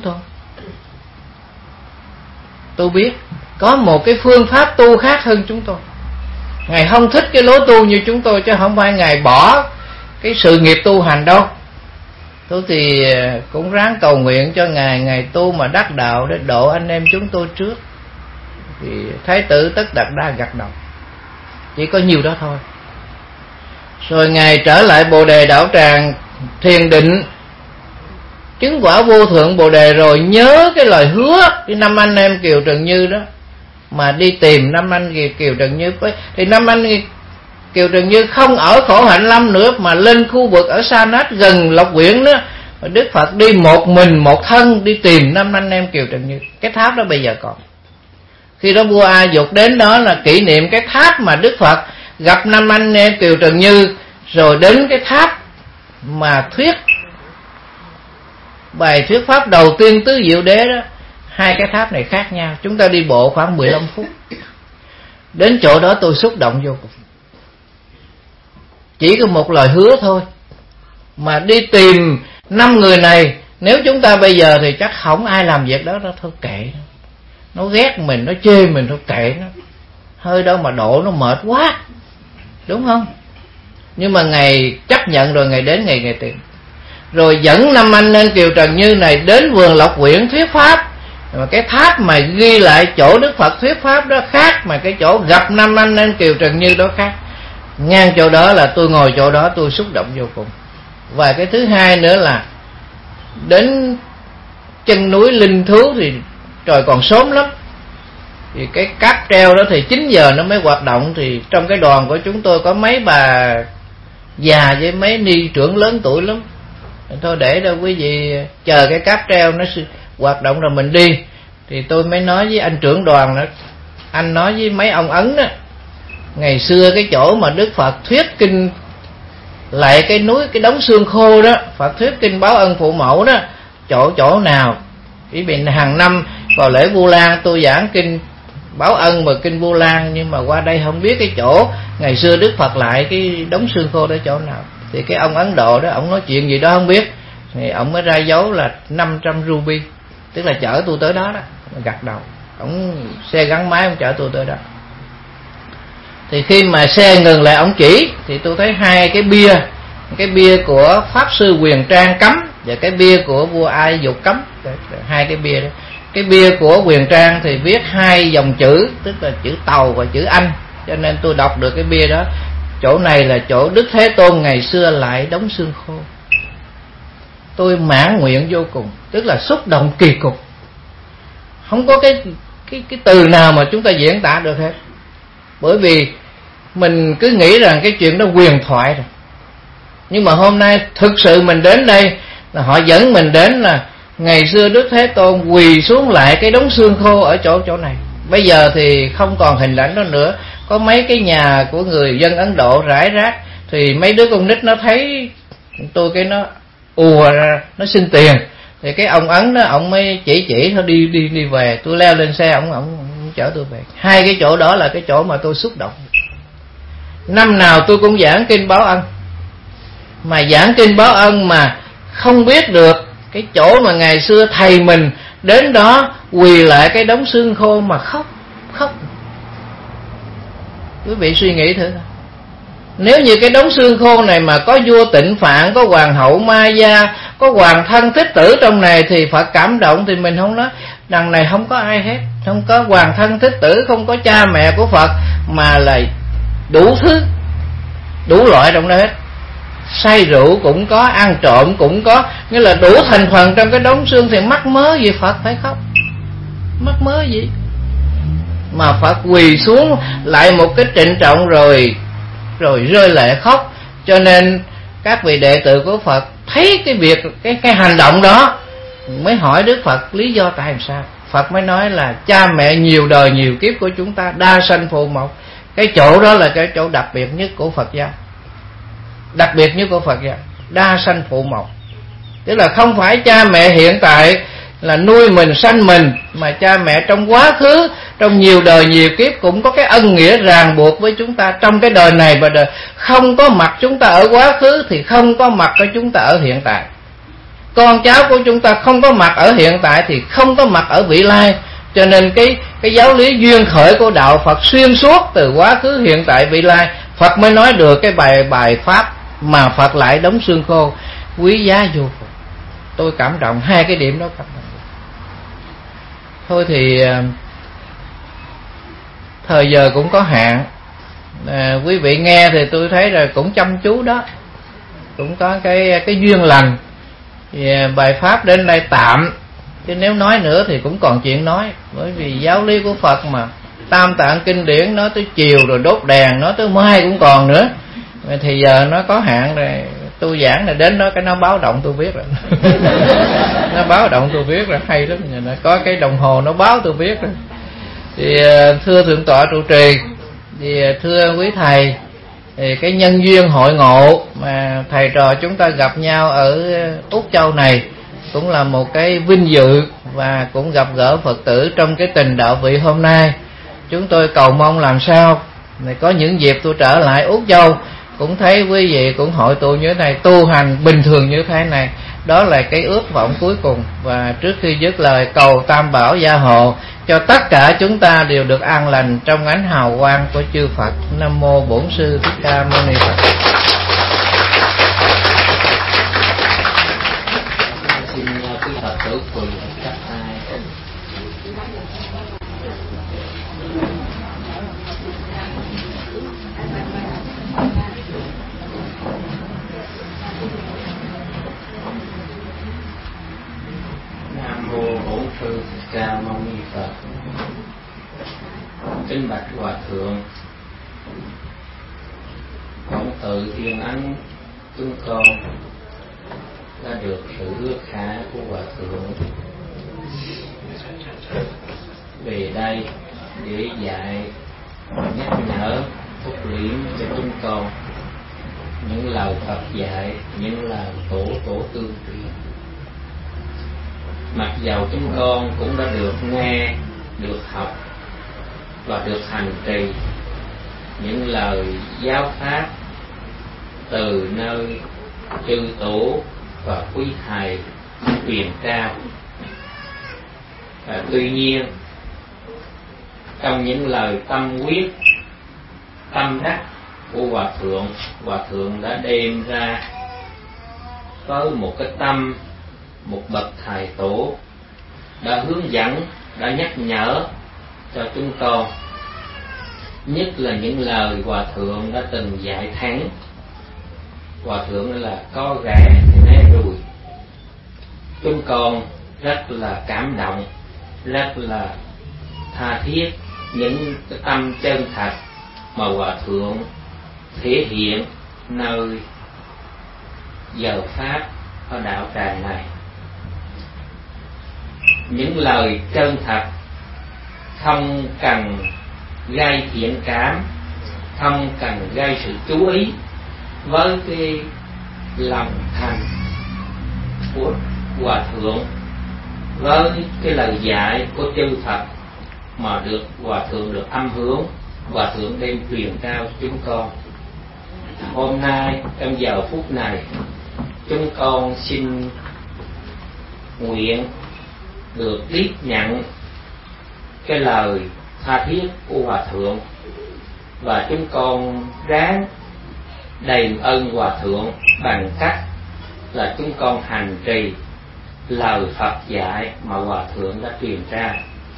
tôi biết có một cái phương pháp tu khác hơn chúng tôi. Ngài không thích cái lối tu như chúng tôi, chứ không phải Ngài bỏ cái sự nghiệp tu hành đâu. Tôi thì cũng ráng cầu nguyện cho Ngài tu mà đắc đạo để độ anh em chúng tôi trước. Thì thái tử Tất Đạt Đa gật đầu, chỉ có nhiều đó thôi. Rồi Ngài trở lại Bồ Đề Đạo Tràng thiền định, chứng quả vô thượng Bồ Đề, rồi nhớ cái lời hứa cái 5 anh em Kiều Trần Như đó, mà đi tìm 5 anh Kiều Trần Như. Thì 5 anh Kiều Trần Như không ở khổ hạnh lâm nữa, mà lên khu vực ở Sa Nát gần Lộc Quyển đó. Đức Phật đi một mình một thân đi tìm 5 anh em Kiều Trần Như. Cái tháp đó bây giờ còn. Khi đó vua A Dục đến đó là kỷ niệm cái tháp mà Đức Phật gặp 5 anh em Kiều Trần Như, rồi đến cái tháp mà thuyết bài thuyết pháp đầu tiên Tứ Diệu Đế đó. Hai cái tháp này khác nhau, chúng ta đi bộ khoảng 15 phút. Đến chỗ đó tôi xúc động vô cùng. Chỉ có một lời hứa thôi mà đi tìm 5 người này. Nếu chúng ta bây giờ thì chắc không ai làm việc đó thôi, kệ nó ghét mình, nó chê mình, thôi kệ nó, hơi đâu mà độ, nó mệt quá, đúng không? Nhưng mà Ngài chấp nhận rồi, Ngài đến, Ngài tìm, rồi dẫn 5 anh em Kiều Trần Như này đến vườn Lộc Quyển thuyết pháp. Mà cái tháp mà ghi lại chỗ Đức Phật thuyết pháp đó khác, mà cái chỗ gặp 5 anh em Kiều Trần Như đó khác. Ngang chỗ đó là tôi ngồi chỗ đó, tôi xúc động vô cùng. Và cái thứ hai nữa là đến chân núi Linh Thú thì trời còn sớm lắm. Thì cái cáp treo đó thì 9 giờ nó mới hoạt động. Thì trong cái đoàn của chúng tôi có mấy bà già với mấy ni trưởng lớn tuổi lắm. Thôi để đâu quý vị chờ cái cáp treo nó hoạt động rồi mình đi. Thì tôi mới nói với anh trưởng đoàn đó, anh nói với mấy ông Ấn đó, ngày xưa cái chỗ mà Đức Phật thuyết kinh lại cái núi, cái đống xương khô đó, Phật thuyết kinh báo ân phụ mẫu đó, chỗ nào? Ý bình hàng năm vào lễ Vu Lan tôi giảng kinh báo ân và kinh Vu Lan, nhưng mà qua đây không biết cái chỗ ngày xưa Đức Phật lại cái đống xương khô đó chỗ nào. Thì cái ông Ấn Độ đó, ông nói chuyện gì đó không biết, thì ông mới ra dấu là 500 ruby, tức là chở tôi tới đó đó. Gật đầu, ông xe gắn máy ông chở tôi tới đó. Thì khi mà xe ngừng lại ông chỉ, thì tôi thấy hai cái bia, cái bia của Pháp Sư Quyền Trang cấm và cái bia của vua A Dục cấm. Hai cái bia đó. Cái bia của Quyền Trang thì viết 2 dòng chữ, tức là chữ Tàu và chữ Anh, cho nên tôi đọc được cái bia đó. Chỗ này là chỗ Đức Thế Tôn ngày xưa lại đống xương khô. Tôi mãn nguyện vô cùng, tức là xúc động kỳ cục. Không có cái từ nào mà chúng ta diễn tả được hết. Bởi vì mình cứ nghĩ rằng cái chuyện đó huyền thoại rồi. Nhưng mà hôm nay thực sự mình đến đây là họ dẫn mình đến là ngày xưa Đức Thế Tôn quỳ xuống lại cái đống xương khô ở chỗ này. Bây giờ thì không còn hình ảnh đó nữa. Có mấy cái nhà của người dân Ấn Độ rải rác, thì mấy đứa con nít nó thấy tôi cái nó ùa ra, nó xin tiền. Thì cái ông Ấn đó, ông mới chỉ thôi đi về. Tôi leo lên xe, ông chở tôi về. Hai cái chỗ đó là cái chỗ mà tôi xúc động. Năm nào tôi cũng giảng kinh báo ân, mà giảng kinh báo ân mà không biết được cái chỗ mà ngày xưa thầy mình đến đó quỳ lại cái đống xương khô mà khóc. Quý vị suy nghĩ thử. Nếu như cái đống xương khô này mà có vua Tịnh Phạn, có hoàng hậu Ma Gia, có hoàng thân Thích Tử trong này thì Phật cảm động. Thì mình không nói đằng này không có ai hết, không có hoàng thân Thích Tử, không có cha mẹ của Phật, mà là đủ thứ, đủ loại trong đó hết. Say rượu cũng có, ăn trộm cũng có, nghĩa là đủ thành phần trong cái đống xương. Thì mắc mớ gì Phật phải khóc, mắc mớ gì mà Phật quỳ xuống lại một cái trịnh trọng rồi rơi lệ khóc. Cho nên các vị đệ tử của Phật thấy cái việc cái hành động đó mới hỏi Đức Phật lý do tại sao. Phật mới nói là cha mẹ nhiều đời nhiều kiếp của chúng ta đa sanh phụ mộc. Cái chỗ đó là cái chỗ đặc biệt nhất của Phật giáo, đặc biệt nhất của Phật giáo, đa sanh phụ mộc. Tức là không phải cha mẹ hiện tại là nuôi mình sanh mình, mà cha mẹ trong quá khứ, trong nhiều đời nhiều kiếp cũng có cái ân nghĩa ràng buộc với chúng ta trong cái đời này và đời. Không có mặt chúng ta ở quá khứ thì không có mặt của chúng ta ở hiện tại. Con cháu của chúng ta không có mặt ở hiện tại thì không có mặt ở vị lai. Cho nên cái giáo lý duyên khởi của đạo Phật xuyên suốt từ quá khứ hiện tại vị lai, Phật mới nói được cái bài pháp mà Phật lại đóng xương khô quý giá vô cùng. Tôi cảm động hai cái điểm đó cảm động. Thôi thì thời giờ cũng có hạn. Quý vị nghe thì tôi thấy là cũng chăm chú đó, cũng có cái duyên lành. Thì bài pháp đến đây tạm, chứ nếu nói nữa thì cũng còn chuyện nói. Bởi vì giáo lý của Phật mà, Tam Tạng Kinh Điển nói tới chiều rồi đốt đèn, nói tới mai cũng còn nữa. Thì giờ nó có hạn rồi, tôi giảng là đến đó cái nó báo động tôi biết rồi. Nó báo động tôi biết rồi, hay lắm. Nó có cái đồng hồ nó báo tôi biết rồi. Thì thưa Thượng tọa trụ trì, thì thưa quý thầy, thì cái nhân duyên hội ngộ mà thầy trò chúng ta gặp nhau ở Úc Châu này cũng là một cái vinh dự, và cũng gặp gỡ Phật tử trong cái tình đạo vị hôm nay. Chúng tôi cầu mong làm sao này có những dịp tôi trở lại Úc Châu cũng thấy quý vị cũng hội tụ như thế này, tu hành bình thường như thế này. Đó là cái ước vọng cuối cùng. Và trước khi dứt lời cầu Tam Bảo gia hộ cho tất cả chúng ta đều được an lành trong ánh hào quang của chư Phật. Nam mô Bổn Sư Thích Ca Mâu Ni Phật. Xin quý Phật tử quỳ chắp tay. Nam mô Bổn Sư Thích Ca Mâu Ni Phật. Kính bạch Hòa Thượng, Khổng Tử Thiên Ấn chúng con đã được sự ước khả của Hòa Thượng về đây để dạy, nhắc nhở, thúc liễm cho chúng con những lời Phật dạy, những lời tổ tương truyền. Mặc dầu chúng con cũng đã được nghe, được học và được hành trì những lời giáo pháp từ nơi chư tổ và quý thầy truyền trao, tuy nhiên trong những lời tâm quyết, tâm đắc của Hòa Thượng đã đem ra với một cái tâm, một bậc thầy tổ đã hướng dẫn, đã nhắc nhở cho chúng con. Nhất là những lời Hòa Thượng đã từng dạy thẳng. Hòa Thượng là có gà thì né ruồi. Chúng con rất là cảm động, rất là tha thiết những cái tâm chân thật mà Hòa Thượng thể hiện nơi giờ pháp ở đạo tràng này. Những lời chân thật, không cần gây thiện cảm, không cần gây sự chú ý, với cái lòng thành của Hòa Thượng, với cái lời dạy của chư Phật mà được Hòa Thượng được âm hướng, Hòa Thượng đem truyền trao chúng con. Hôm nay trong giờ phút này, chúng con xin nguyện được tiếp nhận cái lời tha thiết của Hòa Thượng, và chúng con ráng đền ơn Hòa Thượng bằng cách là chúng con hành trì lời Phật dạy mà Hòa Thượng đã truyền ra.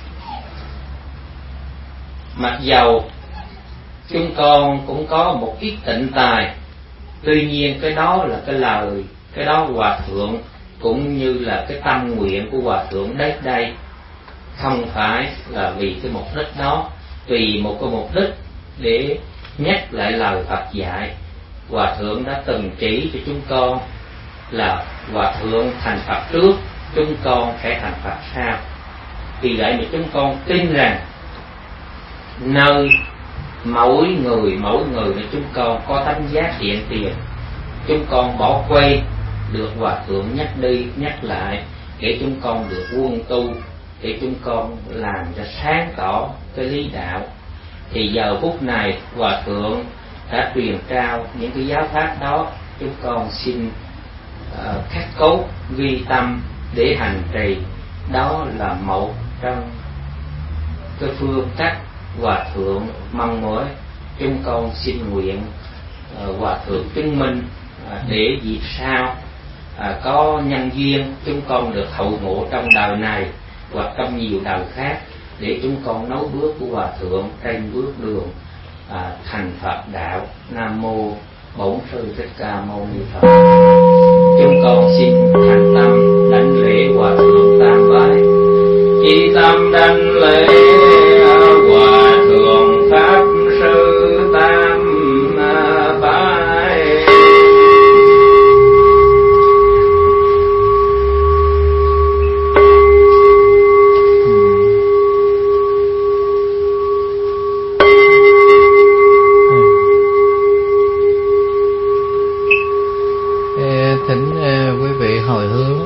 Mặc dầu chúng con cũng có một ít tịnh tài, tuy nhiên cái đó là cái lời, cái đó Hòa Thượng cũng như là cái tâm nguyện của Hòa Thượng đến đây, không phải là vì cái mục đích đó, vì một cái mục đích để nhắc lại lời Phật dạy. Hòa Thượng đã từng chỉ cho chúng con là Hòa Thượng thành Phật trước, chúng con sẽ thành Phật sau. Vì vậy mà chúng con tin rằng nơi mỗi người là chúng con có tánh giác hiện tiền, chúng con bỏ quay được Hòa Thượng nhắc đi nhắc lại để chúng con được quân tu, để chúng con làm cho sáng tỏ cái lý đạo. Thì giờ phút này Hòa Thượng đã truyền trao những cái giáo pháp đó, chúng con xin khắc cốt ghi tâm để hành trì. Đó là một trong cái phương cách Hòa Thượng mong mỏi. Chúng con xin nguyện Hòa Thượng chứng minh để dịp sau có nhân duyên chúng con được hậu ngộ trong đời này hoặc trong nhiều đời khác, để chúng con nối bước của Hòa Thượng trên bước đường thành Phật đạo. Nam mô Bổn Sư Thích Ca Mâu Ni Phật. Chúng con xin thành tâm đảnh lễ Hòa Thượng tam bái. Chi tâm đảnh lễ Hòa Thượng Pháp Sư tam bái. Thỉnh quý vị hồi hướng.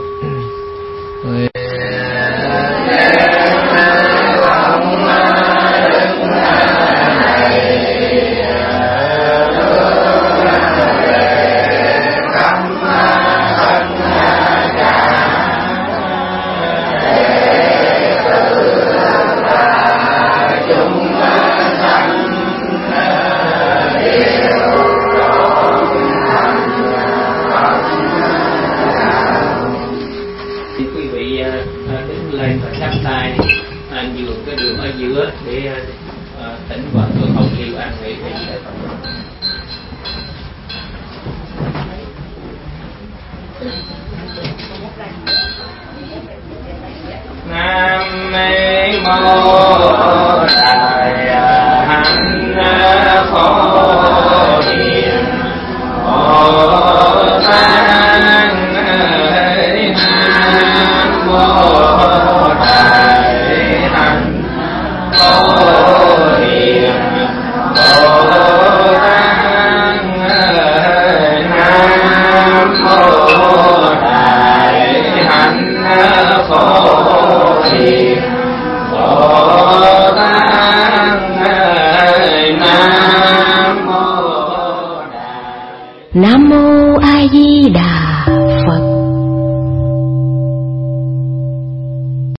Nam mô A Di Đà